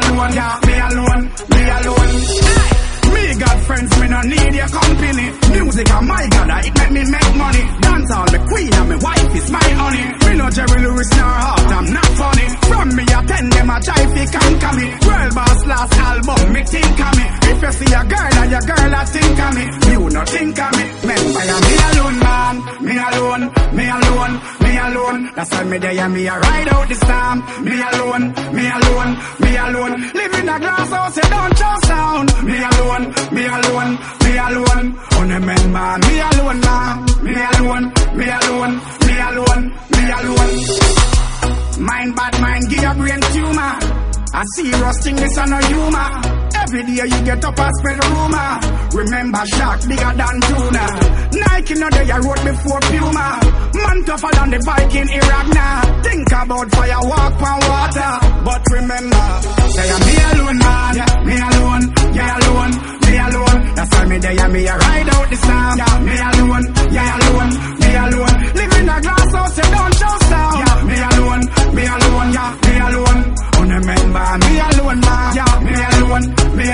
Me got friends, me no need your company. Music and my God, it make me make money. Dance all the queen and my wife is my honey. Me no Jerry Lewis nor Hart, I'm not funny. From me I tend them a jive, he conquer me. World Boss last album, me think of me. If you see a girl and your girl a think of me, you no think of me. Remember me alone man, me alone. That's why me there, me a ride out this time. Me alone. Live in a glass house, you don't trust down. Me alone. On the men man, me alone man. Me alone. Mind bad mind, give your brain tumor. I see rusting this on a humor. Every day you get up and spread rumor. Remember shark bigger than Tuna. Nike no day you rode before Puma. Man tougher than the Viking Iraq now. Think about fire, walk on water. But remember, say me alone man. Yeah, me alone. That's why me there, me a ride out this time. Yeah, me alone. Live in a glass house, you don't trust down. Yeah, me alone. Remember me alone man. Yeah, me alone.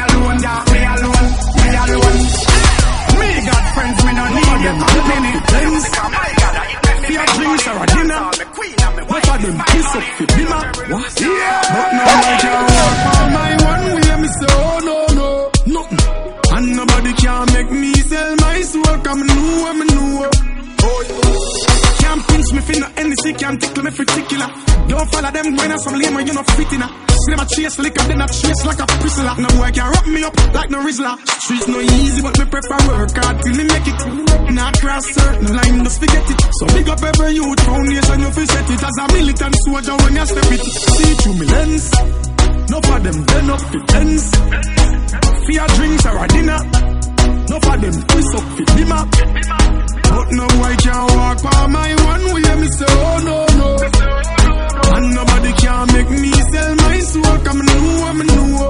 Me got friends, me no need them company. Fear drinks or a dinner. Both of them kiss up for dinner. What? Yeah. But now I can't walk on my one way. Me say oh no, nothing. And nobody can make me sell my soul. Come know. Can't pinch me for no NC, can't tickle me for particular. Don't follow them when I'm some lame or you not fit in a. Slim a chase liquor, then I chase like a prisoner. No boy can wrap me up like no Rizzler. Streets no easy, but me prefer work hard till me make it. Not cross certain line, just forget it. So big up every youth foundation, you feel set it. As a militant soldier when you step it. See through me lens. No for them, then up the tens. Fear drinks or a dinner. No for them, twist up the dimmer. But no boy can walk by my one way, me say oh no. And nobody can make me sell my soul, come know.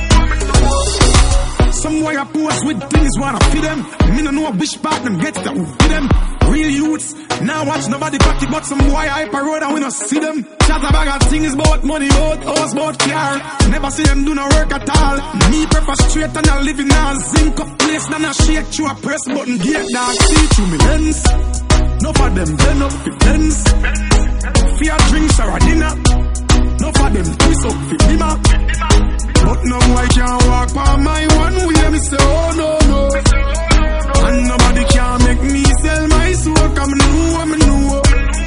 Some boy I pose with things wanna feed them. Me no know which part them get that will feed them. Real youths, now watch nobody party, but some boy hype a road and we no see them. Chat about got things about money, about house, about car. Never see them do no work at all. Me prefer straight and I live in a zinc up place, then I shake through a press button, gate dark, see through me lens. No for them, then up the lens. for your drinks or a dinner. No for them twist up for dinner. But no I can't walk by my one way. Me say oh no. And nobody can make me sell my soul. Come me know.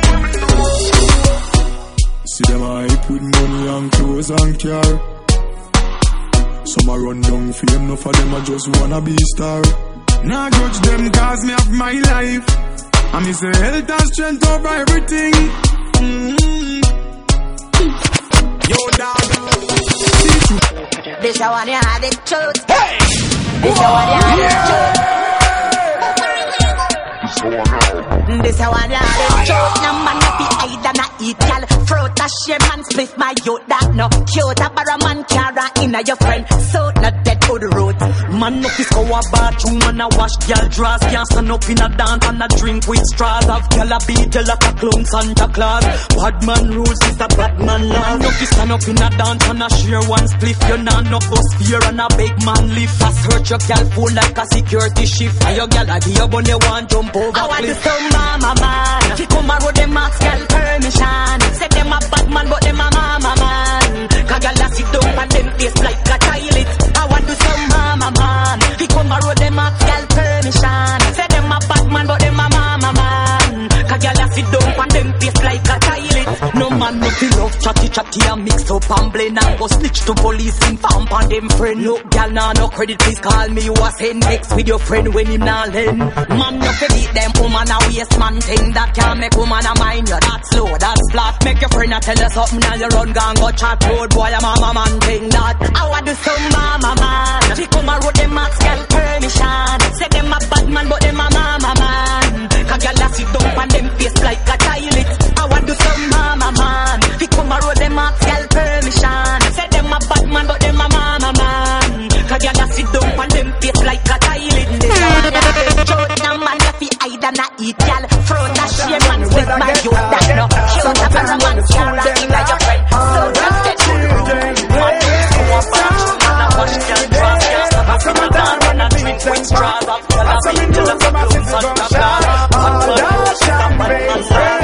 See them hype with money and clothes and car. Some a run down fame, no for them I just wanna be star. Nah grudge them cause me have my life. And me say health and strength over everything. Yo dog, this one you had the truth. Hey, this one you had the truth. This one you had the truth. No man no be hide and I eat gal. Fruit a shame and split my youth. That no cute. A bar a man carry inna your friend. So not dead for the road. Man no piss go a bathroom and a wash gal draws. Can't stand up in a dance and a drink with straws. Have gal a beat you like a clown Santa Claus. Bad man rules is a bad man law. No piss stand up in a dance and a share one spliff. You nah no go spear and a big man lift. Fast hurt your gal full like a security shift. And your gal a give you when you want jump over. I want to some mama man. He come a road them ask gal permission. Say them a bad man but them a mama man. Cause gal a sit down and them face like a toilet. I want to some mama man. He come a road them ask gal permission. Say them a bad man but them a mama man. Cause gal a sit down and them face like a toilet. No man no feel love chatty and mix up and blend and go snitch to police inform on them friend. Look gal nah no credit please call me you a send next with your friend when him nah lend. Man no fi beat them woman a waste man thing that can make woman a mind you. That's slow, that's flat. Make your friend a tell you something and you run gang go chat road boy a mama man thing that. I want do some mama man. She come a road them ask gal permission. Say them a bad man but them a mama man. Cause gal a sit down and them face like a toilet. I want do some mama man. He come a road them ask gal permission. Say them a bad man but them a mama man. Cause gal a sit down and them face like a toilet. No man if he hide and I eat gal. Front a shame and split my youth that no. Shut up and a man carry inna your friend. So just get to the road. Man go a bathroom and a wash gal draws. Can't stop a summer down and a drink with straws. Up gal a beat till a clown Santa Claus. Hot blood is a bad man style.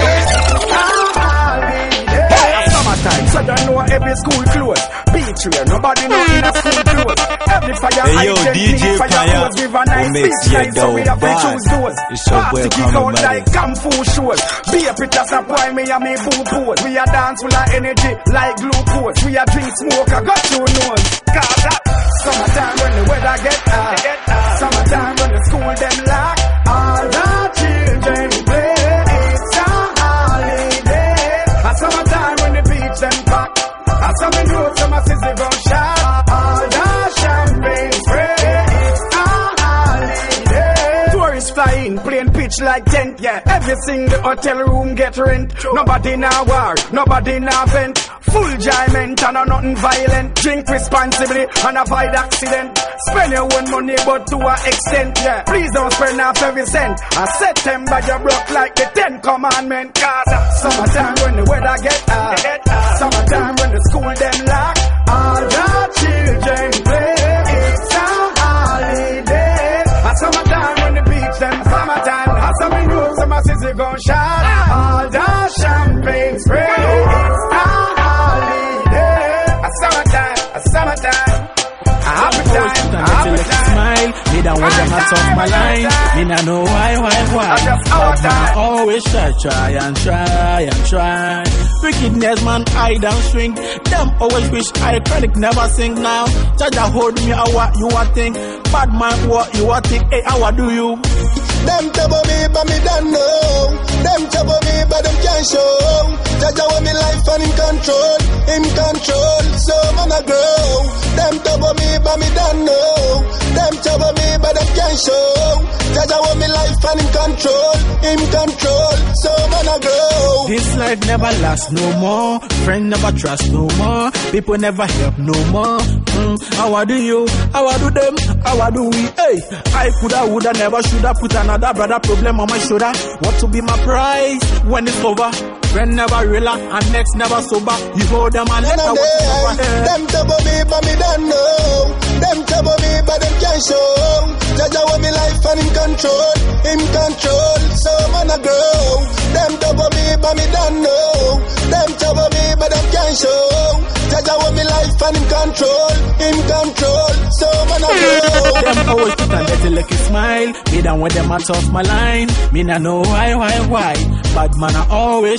Summertime, so you know every school closed. Beach wear, nobody know in a school clothes. Every fire hey, yo, DJ Paya, who makes you down bad. It's your boy coming like Kung Fu shows. Be a pit as a boy, me and me boo pose. We a dance full of energy like glucose. We a drink smoke, I got your nose. Cause that summertime when the weather get hot. Summertime when the school them lock. All the children play. It's a holiday. A summertime when the beach them pack. A summer road, summer city gun shot. All the champagne spray. It's a holiday. Tourists flying, plane pitch like tent, yeah. Every single hotel room get rent. Nobody na war, nobody na vent. Full enjoyment and nothing violent. Drink responsibly and avoid accident. Spend your own money but to an extent, yeah. Please don't spend off every cent. A September you broke like the 10 commandment. Cause summertime when the weather get hot. Summertime when the school them lock. All the children play. It's a holiday. A summertime when the beach them summertime. A summer road, summer city gun shot. All the champagne spray. It's a summertime, a happy time, smile. Me don't want them out of my line. Me not know why. I always try. Wickedness man, I don't swing. Them always wish I chronic never sing now. Judge hold me, what you a think? Bad man, what you a think? Hey, how do you? Them trouble me, but me don't know. Them trouble me, but them can't show. Judge want me life and in control. So man I grow. Them trouble me, but me don't know. Them trouble me, but them can't show. Judge want me life and in control. So man I grow. This life never lasts no more. Friend never trust no more. People never help no more. How do you? How do them? How do we? Hey, I woulda, never shoulda put another brother problem on my shoulder. What to be my prize when it's over? Friend never relax and next never sober. You hold them and let them them trouble me, but me don't know. Them trouble me, but them can't show. Judge want me life and in control. So man I grow. Them trouble me, but me don't know. show. Jaja want me life and him control. So man I go. Them always put a little lucky smile. Me down when them out off my line. Me nah know why. Bad man I always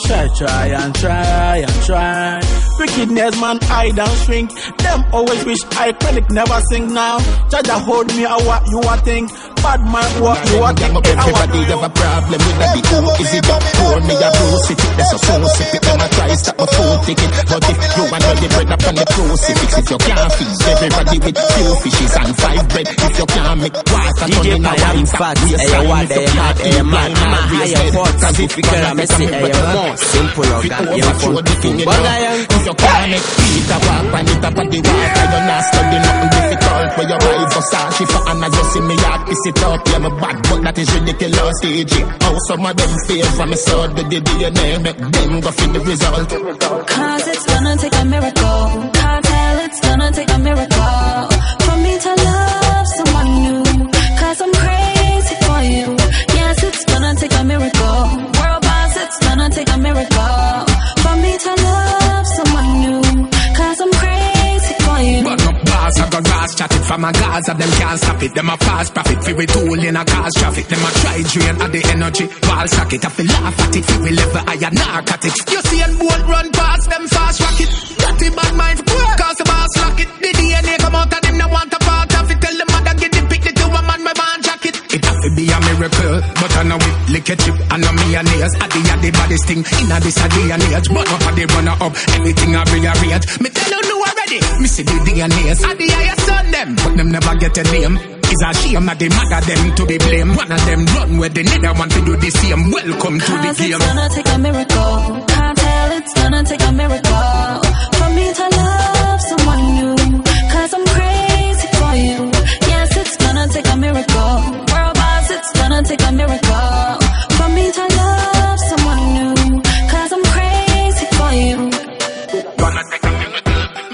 try. Wickedness man hide and shrink. Them always wish I panic never sing now. Jaja hold me a what you a think. Bad man what you a think. Everybody have a problem with the big is it up? Pour me a crucifix. That's a phone sip it. Them a try stop my phone ticket. But if you want the bread up on the crucifix, if you can't feed everybody with few fishes and 5 bread, if you can't make water turn in a wine fat, we are what they had a man. I'm a higher force. Cause if you can't make it more simple or that you're for the king. If you can't make Peter walk on the top of the water, you're not studying nothing difficult. Where your wife or Sashi for Anna just in me yard, piss it up. Yeah, my bad, but that is ridiculous. DJ, how some of them fear from me sword with the DNA, make them go for the result. Cause it's gonna take a miracle. Can't tell it's gonna take a miracle for me to love someone new. Cause I'm crazy for you. Yes, it's gonna take a miracle. World boss, it's gonna take a miracle for me to love someone new. Cause I'm crazy for you. But no boss, I got grass chatted from my Gaza, them can't stop it. Them a fast profit, fi we tool in a cars traffic. Them a try drain at the energy, wall socket. I feel laugh at it, fi we level higher narcotic. You see and bolt run past them fast rocket. Dirty bad mind, cause the boss lock it. The DNA come out of them, no want a part of it. Tell them mother get the pick, the 2 a man, my man jacket. It have to be a miracle, but I know it lick a chip. I know me and ears, I the baddest thing in a this a day and age. But up a the runner up, everything I rearrange. Me tell you no already, me see the DNAs. I the highest on them, but them never get a name. It's a shame that they mother them to be blamed. One of them run where they neither want to do the same. Welcome to the game. It's gonna take a miracle. Can't tell it's gonna take a miracle for me to love someone new. Cause I'm crazy for you. Yes, it's gonna take a miracle. World boss, it's gonna take a miracle for me to love someone new. Cause I'm crazy for you. Gonna take a miracle.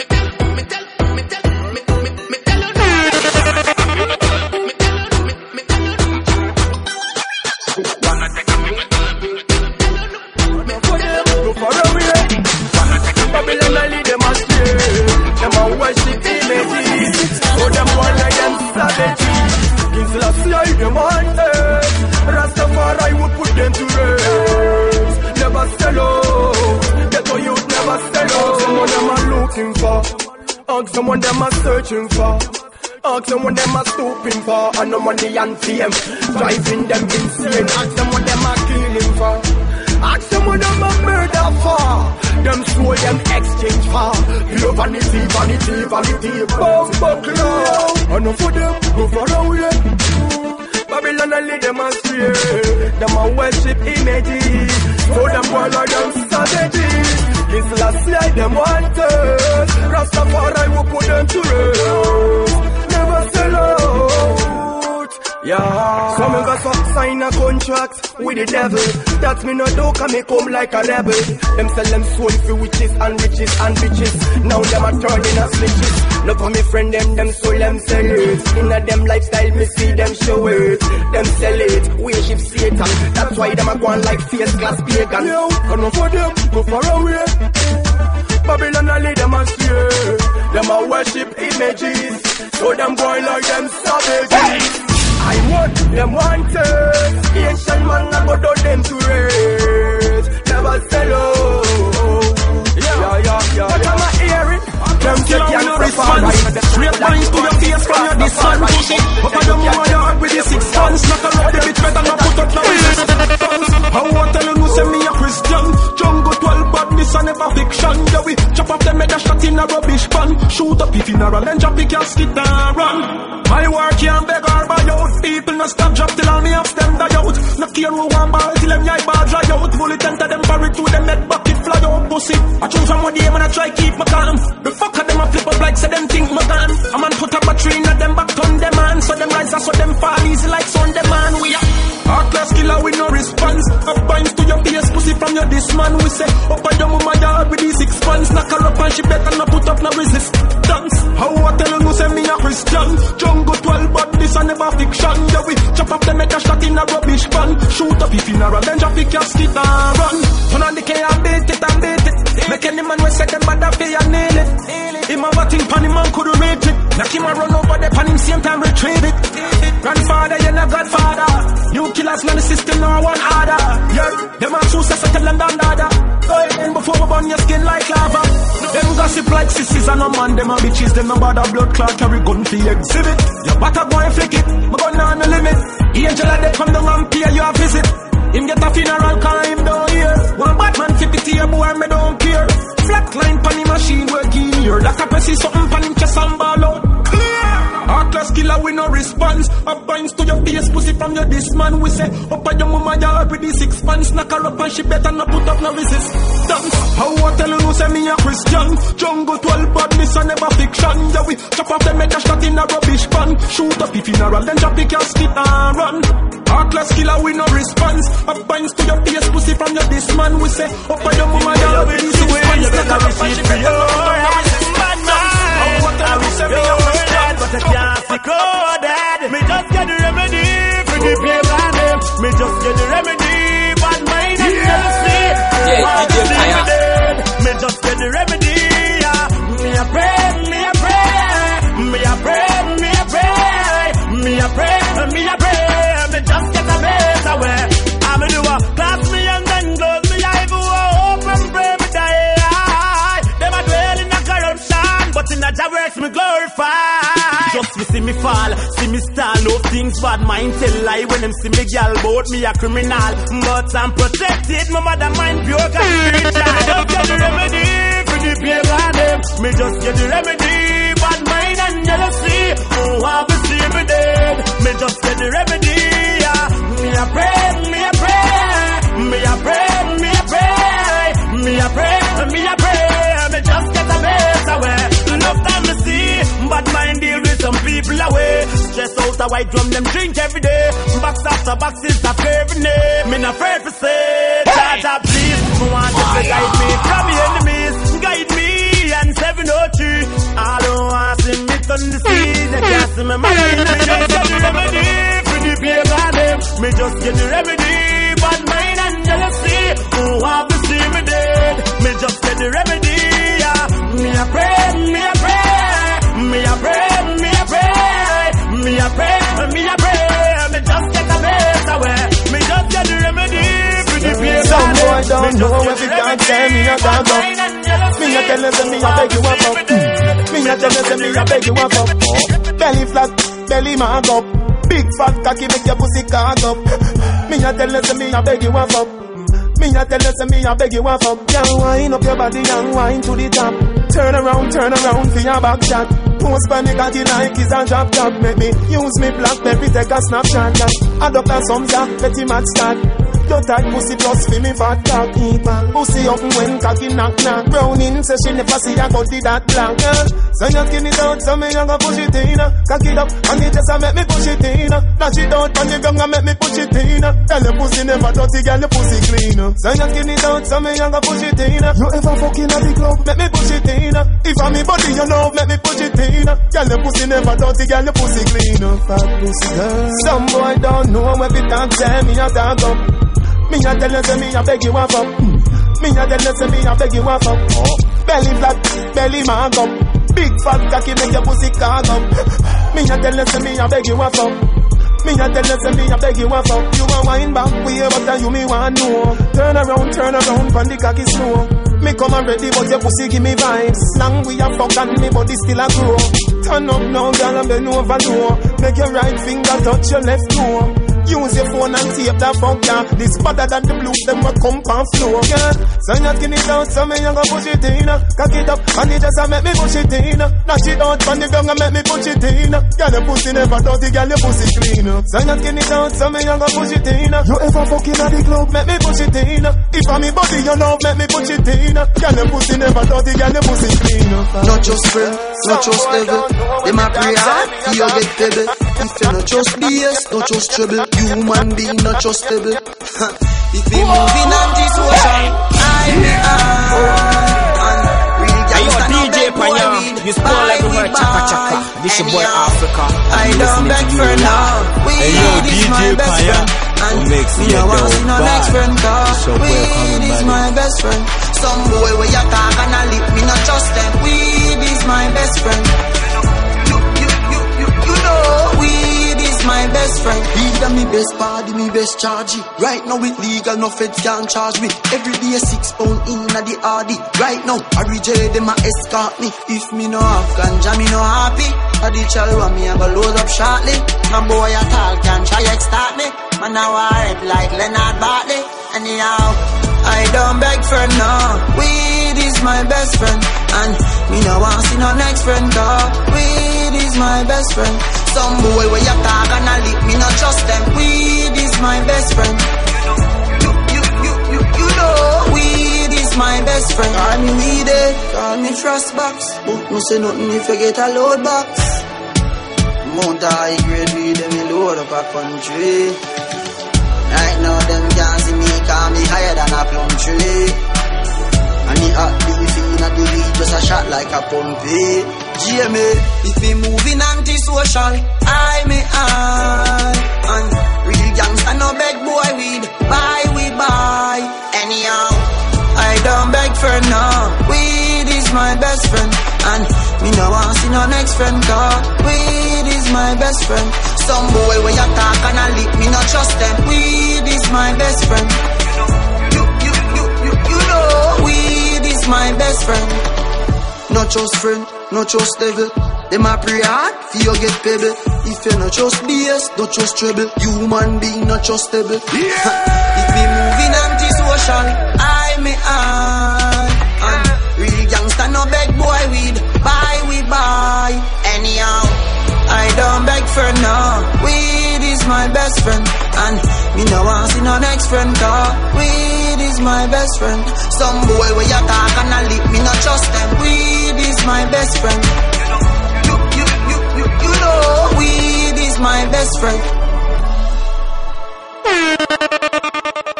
Babylon I lead them astray. Them a worship images. So them born like them savages. Kings last year them wanted. Rastafari would put them to rest. Never sell out. Ghetto youth never sell out. Someone them are looking for. Ask someone them are searching for. Ask someone them are stooping for. And no money and fame driving them insane. Ask someone them are killing for. Ask someone them a murder for. Them soul them exchange for. Pure vanity, bump cloud. Enough for them, go far away. Babylon and lead them astray. Them a worship images. So them boy like them savages. This last night them wanted. Rastafari will put them to rest. Never sell out. Yeah. So me got some sign a contract with the devil. That me no do, can me come like a rebel. Them sell them soul for witches and riches and bitches. Now them a turning a snitches. Look for me friend them soul them sell it. In a them lifestyle me see them show it. Them sell it, worship Satan. That's why them a go on like face glass pagan. Yo, enough for them, go far away. Babylon a lead them astray. Them a worship images. So them going like them savages. I want them wanted. Asian man I go do them to raise. Never sell out. Yeah. But I'm a hearing. Them take your response. Straight lines to your face from your distance. But I don't know yard with the 6 tons. Knock around the bitch better not put up no resistance. I want tell you send me a Christian. Jungle 12 badness and never fiction. Yeah, we chop up them head a shot in a rubbish pan. Shoot up the funeral and drop the casket and run. My work can't beg or buy out. People no stop drop till all me have them die out. No care who one ball till them eye bar dry out. Bullet enter them bury to them head bucket fly out pussy. I choose from one day and I try keep my calm. The fuck of them a flip up like say them think my gun. A man put a battery in them back on them man. So them rise so them fall easy like on them man. We are hard class killer with no response. Up binds to your base pussy from your this man. We say up on your mama yard with these 6 pants. Knock her up and she better not put up no resistance. How I tell you send me a Christian. Jungle 12 but this a never fiction. Yeah, we chop up them make a shot in a rubbish pan. Shoot up the funeral then drop the casket and run. Turn on the K and beat it. Make any man we say them bad up here and nail it. Him have a thing pan him man couldn't reach it. Knock him a run over the pan him same time retrieve it. Grandfather, you no godfather. You killers man the system no one harder. Yeah, them are true, so tell them down dada. Go ahead before we burn your skin like lava. Them gossip like sissies and no man, them a bitches. Them no bother blood clot carry gun for exhibit. You better go and flick it, but go on the limit. Angel a they come down and pay you a visit. Him get a funeral car, him down here. One Batman flip it to your boy, me don't care. Flatline pan the machine working here. Like a pussy something pan him chest and ball out. Heartless killer with no response. Up binds to your face, pussy from your this man. We say, up at your mama yard with the 6 pants. Knock her up and she better not put up no resistance. How I tell you, say me a Christian. Jungle 12 badness and never fiction. Yeah, we chop off them make a shot in a rubbish pan. Shoot up the funeral, then drop the casket and run. Heartless killer with no response. Up binds to your face, pussy from your this man. We say, up at your mama yard with the 6 pants. Knock her up and she better not put up no resistance. How I tell you, say me a Christian. But I can't see coded. Me just get the remedy for the paper name. Me just get the remedy, bad mind and jealousy. Me just get the remedy. Me a pray, me a pray, me a pray, me a pray, me a pray, me a pray. Me just get a better way. I'm a doer, clap me and then close me eye. Open pray me die. Them a dwell in a corruption, but in a Jah works me glorify. Just me see me fall, see me stall, no things bad mind tell lie. When them see me gal bout me a criminal, but I'm protected, my mother mind pure cause spiritual. Me just get the remedy for the paper name. Me just get the remedy, bad mind and jealousy. Oh, I will see me dead. Me just get the remedy, yeah. Me a pray, me a pray, me a pray, me a pray, me a pray, me a pray. Me just get a better way. Enough time me see, bad mind deal with some people away. Stress out a white drum, them drink every day. Box after box is a favorite name. Me not afraid to say, Jah please. Me want you to guide me from the enemies. Guide me and 703. I don't want to see me turn the seas. They can't see me man. Me just get the remedy for the paper name. Me just get the remedy, bad mind and jealousy. Who want to see me dead? Me just get the remedy, yeah. Me a pray, me a pray, me a pray, me a pray, me a pray, me a pray. Me just get a better way. Me just get the remedy for the paper. Some boy don't know if you can't tell me a dog up. Me a tell them me a beg you up. Me a tell them me a beg you up. Belly flat, belly mark up. Big fat cocky make your pussy cock up. Me a tell them me a beg you up. Me a tell them me a beg you up. Young wine up your body and wine to the top. Turn around for your back shot. Post by me cocky like it's a drop top. Make me use me BlackBerry take a snapshot. Adopt a sumza, let him at start. Your tight pussy plus for me fat cock equal. Pussy up when cocky knock knock. Browning say she never see a body that black. So you skin it out, so me a go push it in. Cock it up, and it just a make me push it in. Dash it out, and the gun a make me push it in. Tell your pussy never dirty, girl, your pussy clean. So you skin it out, so me a go push it in. You ever fucking at the club, make me push it in. If I'm me body, you know, make me push it in. Girl, your pussy never dirty, girl, your pussy clean. Fat pussy girl. Some boy don't know where we talk, tell me a talk up. Me a tell you say me a beg you up. Me a tell you say me a beg you up. Belly flat, belly mark up. Big fat cocky make your pussy cock up. Me a tell you say me a beg you up. Me a tell you say me a beg you up. You a wine back way, but you me want know. Turn around, from the cocky slow. Me come already, but your pussy give me vibes. Long we a fuck and me body still a grow. Turn up now, girl, and bend over low. Make your right finger touch your left toe. Use your phone and tape that fuck, yeah. This better than the blues, them will come and flow, yeah. So you skin it out, so me you go push it in. Cock it up, and it just a make me push it in. Dash it out, from the gun and make me push it in. Girl, your pussy never dirty, girl, your pussy clean. So you skin it out, so me you go push it in. You ever fucking at the club, make me push it in. If I'm me body, you love, make me push it in. Girl, your pussy never dirty, girl, your pussy clean. Not just friend, not just devil. Them a pray hard, you get devil. If you not just BS, not just trouble. Human being not trustable. If we moving on this ocean, I be on. Hey, yo, DJ Panya, you spoil everywhere, chaka chaka. This your boy Africa. I don't beg for love. Hey, yo, DJ Panya, who makes me a dope bad. Weed is my best friend. Some boy where you talk and I lip, me not trust them. Weed is my best friend. You know, weed is my best friend. Weed are me best party, me best charge. Right now it legal, no feds can't charge me. Every day 6 pound in at the RD. Right now, Harry J, them a escort me. If me no have ganja, me no happy. I the chalwa me a go load up shortly. My boy a tall can try extort me. Man now I head like Leonard Bartley. Anyhow, I don't beg for no. Weed is my best friend. And me no want see no next friend, dog. Weed is my best friend. Some boy where you talk and I lip, me not trust them. Weed is my best friend. You know, weed is my best friend. Call me weedy, call me Frostbox. But no say nothing if you get a load box. Mount high grade weed, them me load up a country. Right now them can't see me, call me higher than a plum tree. And the hot beef in the weed just a shot like a pumpy. GMA, if me moving anti-social, I may I. And real gangsta no beg boy weed, buy we buy. Anyhow, I don't beg for no. Weed is my best friend. And me no want see no next friend, cause weed is my best friend. Some boy where you talk and I lip, me not trust them. Weed is my best friend. You know, weed is my best friend. Not just friend, not just devil. Them a pray hard, feel get pebble. If you not just BS, don't just trouble. Human being not just stable. If me moving anti-social, I may and real gangsta no beg boy weed, buy we buy. Anyhow, I don't beg for no. Weed is my best friend. And me no want see no next friend, cause weed is my best friend. Some boy where you talk and I lip, me not trust them. Weed is my best friend. You know, weed is my best friend.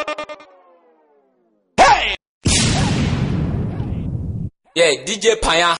Yeah, DJ Paya.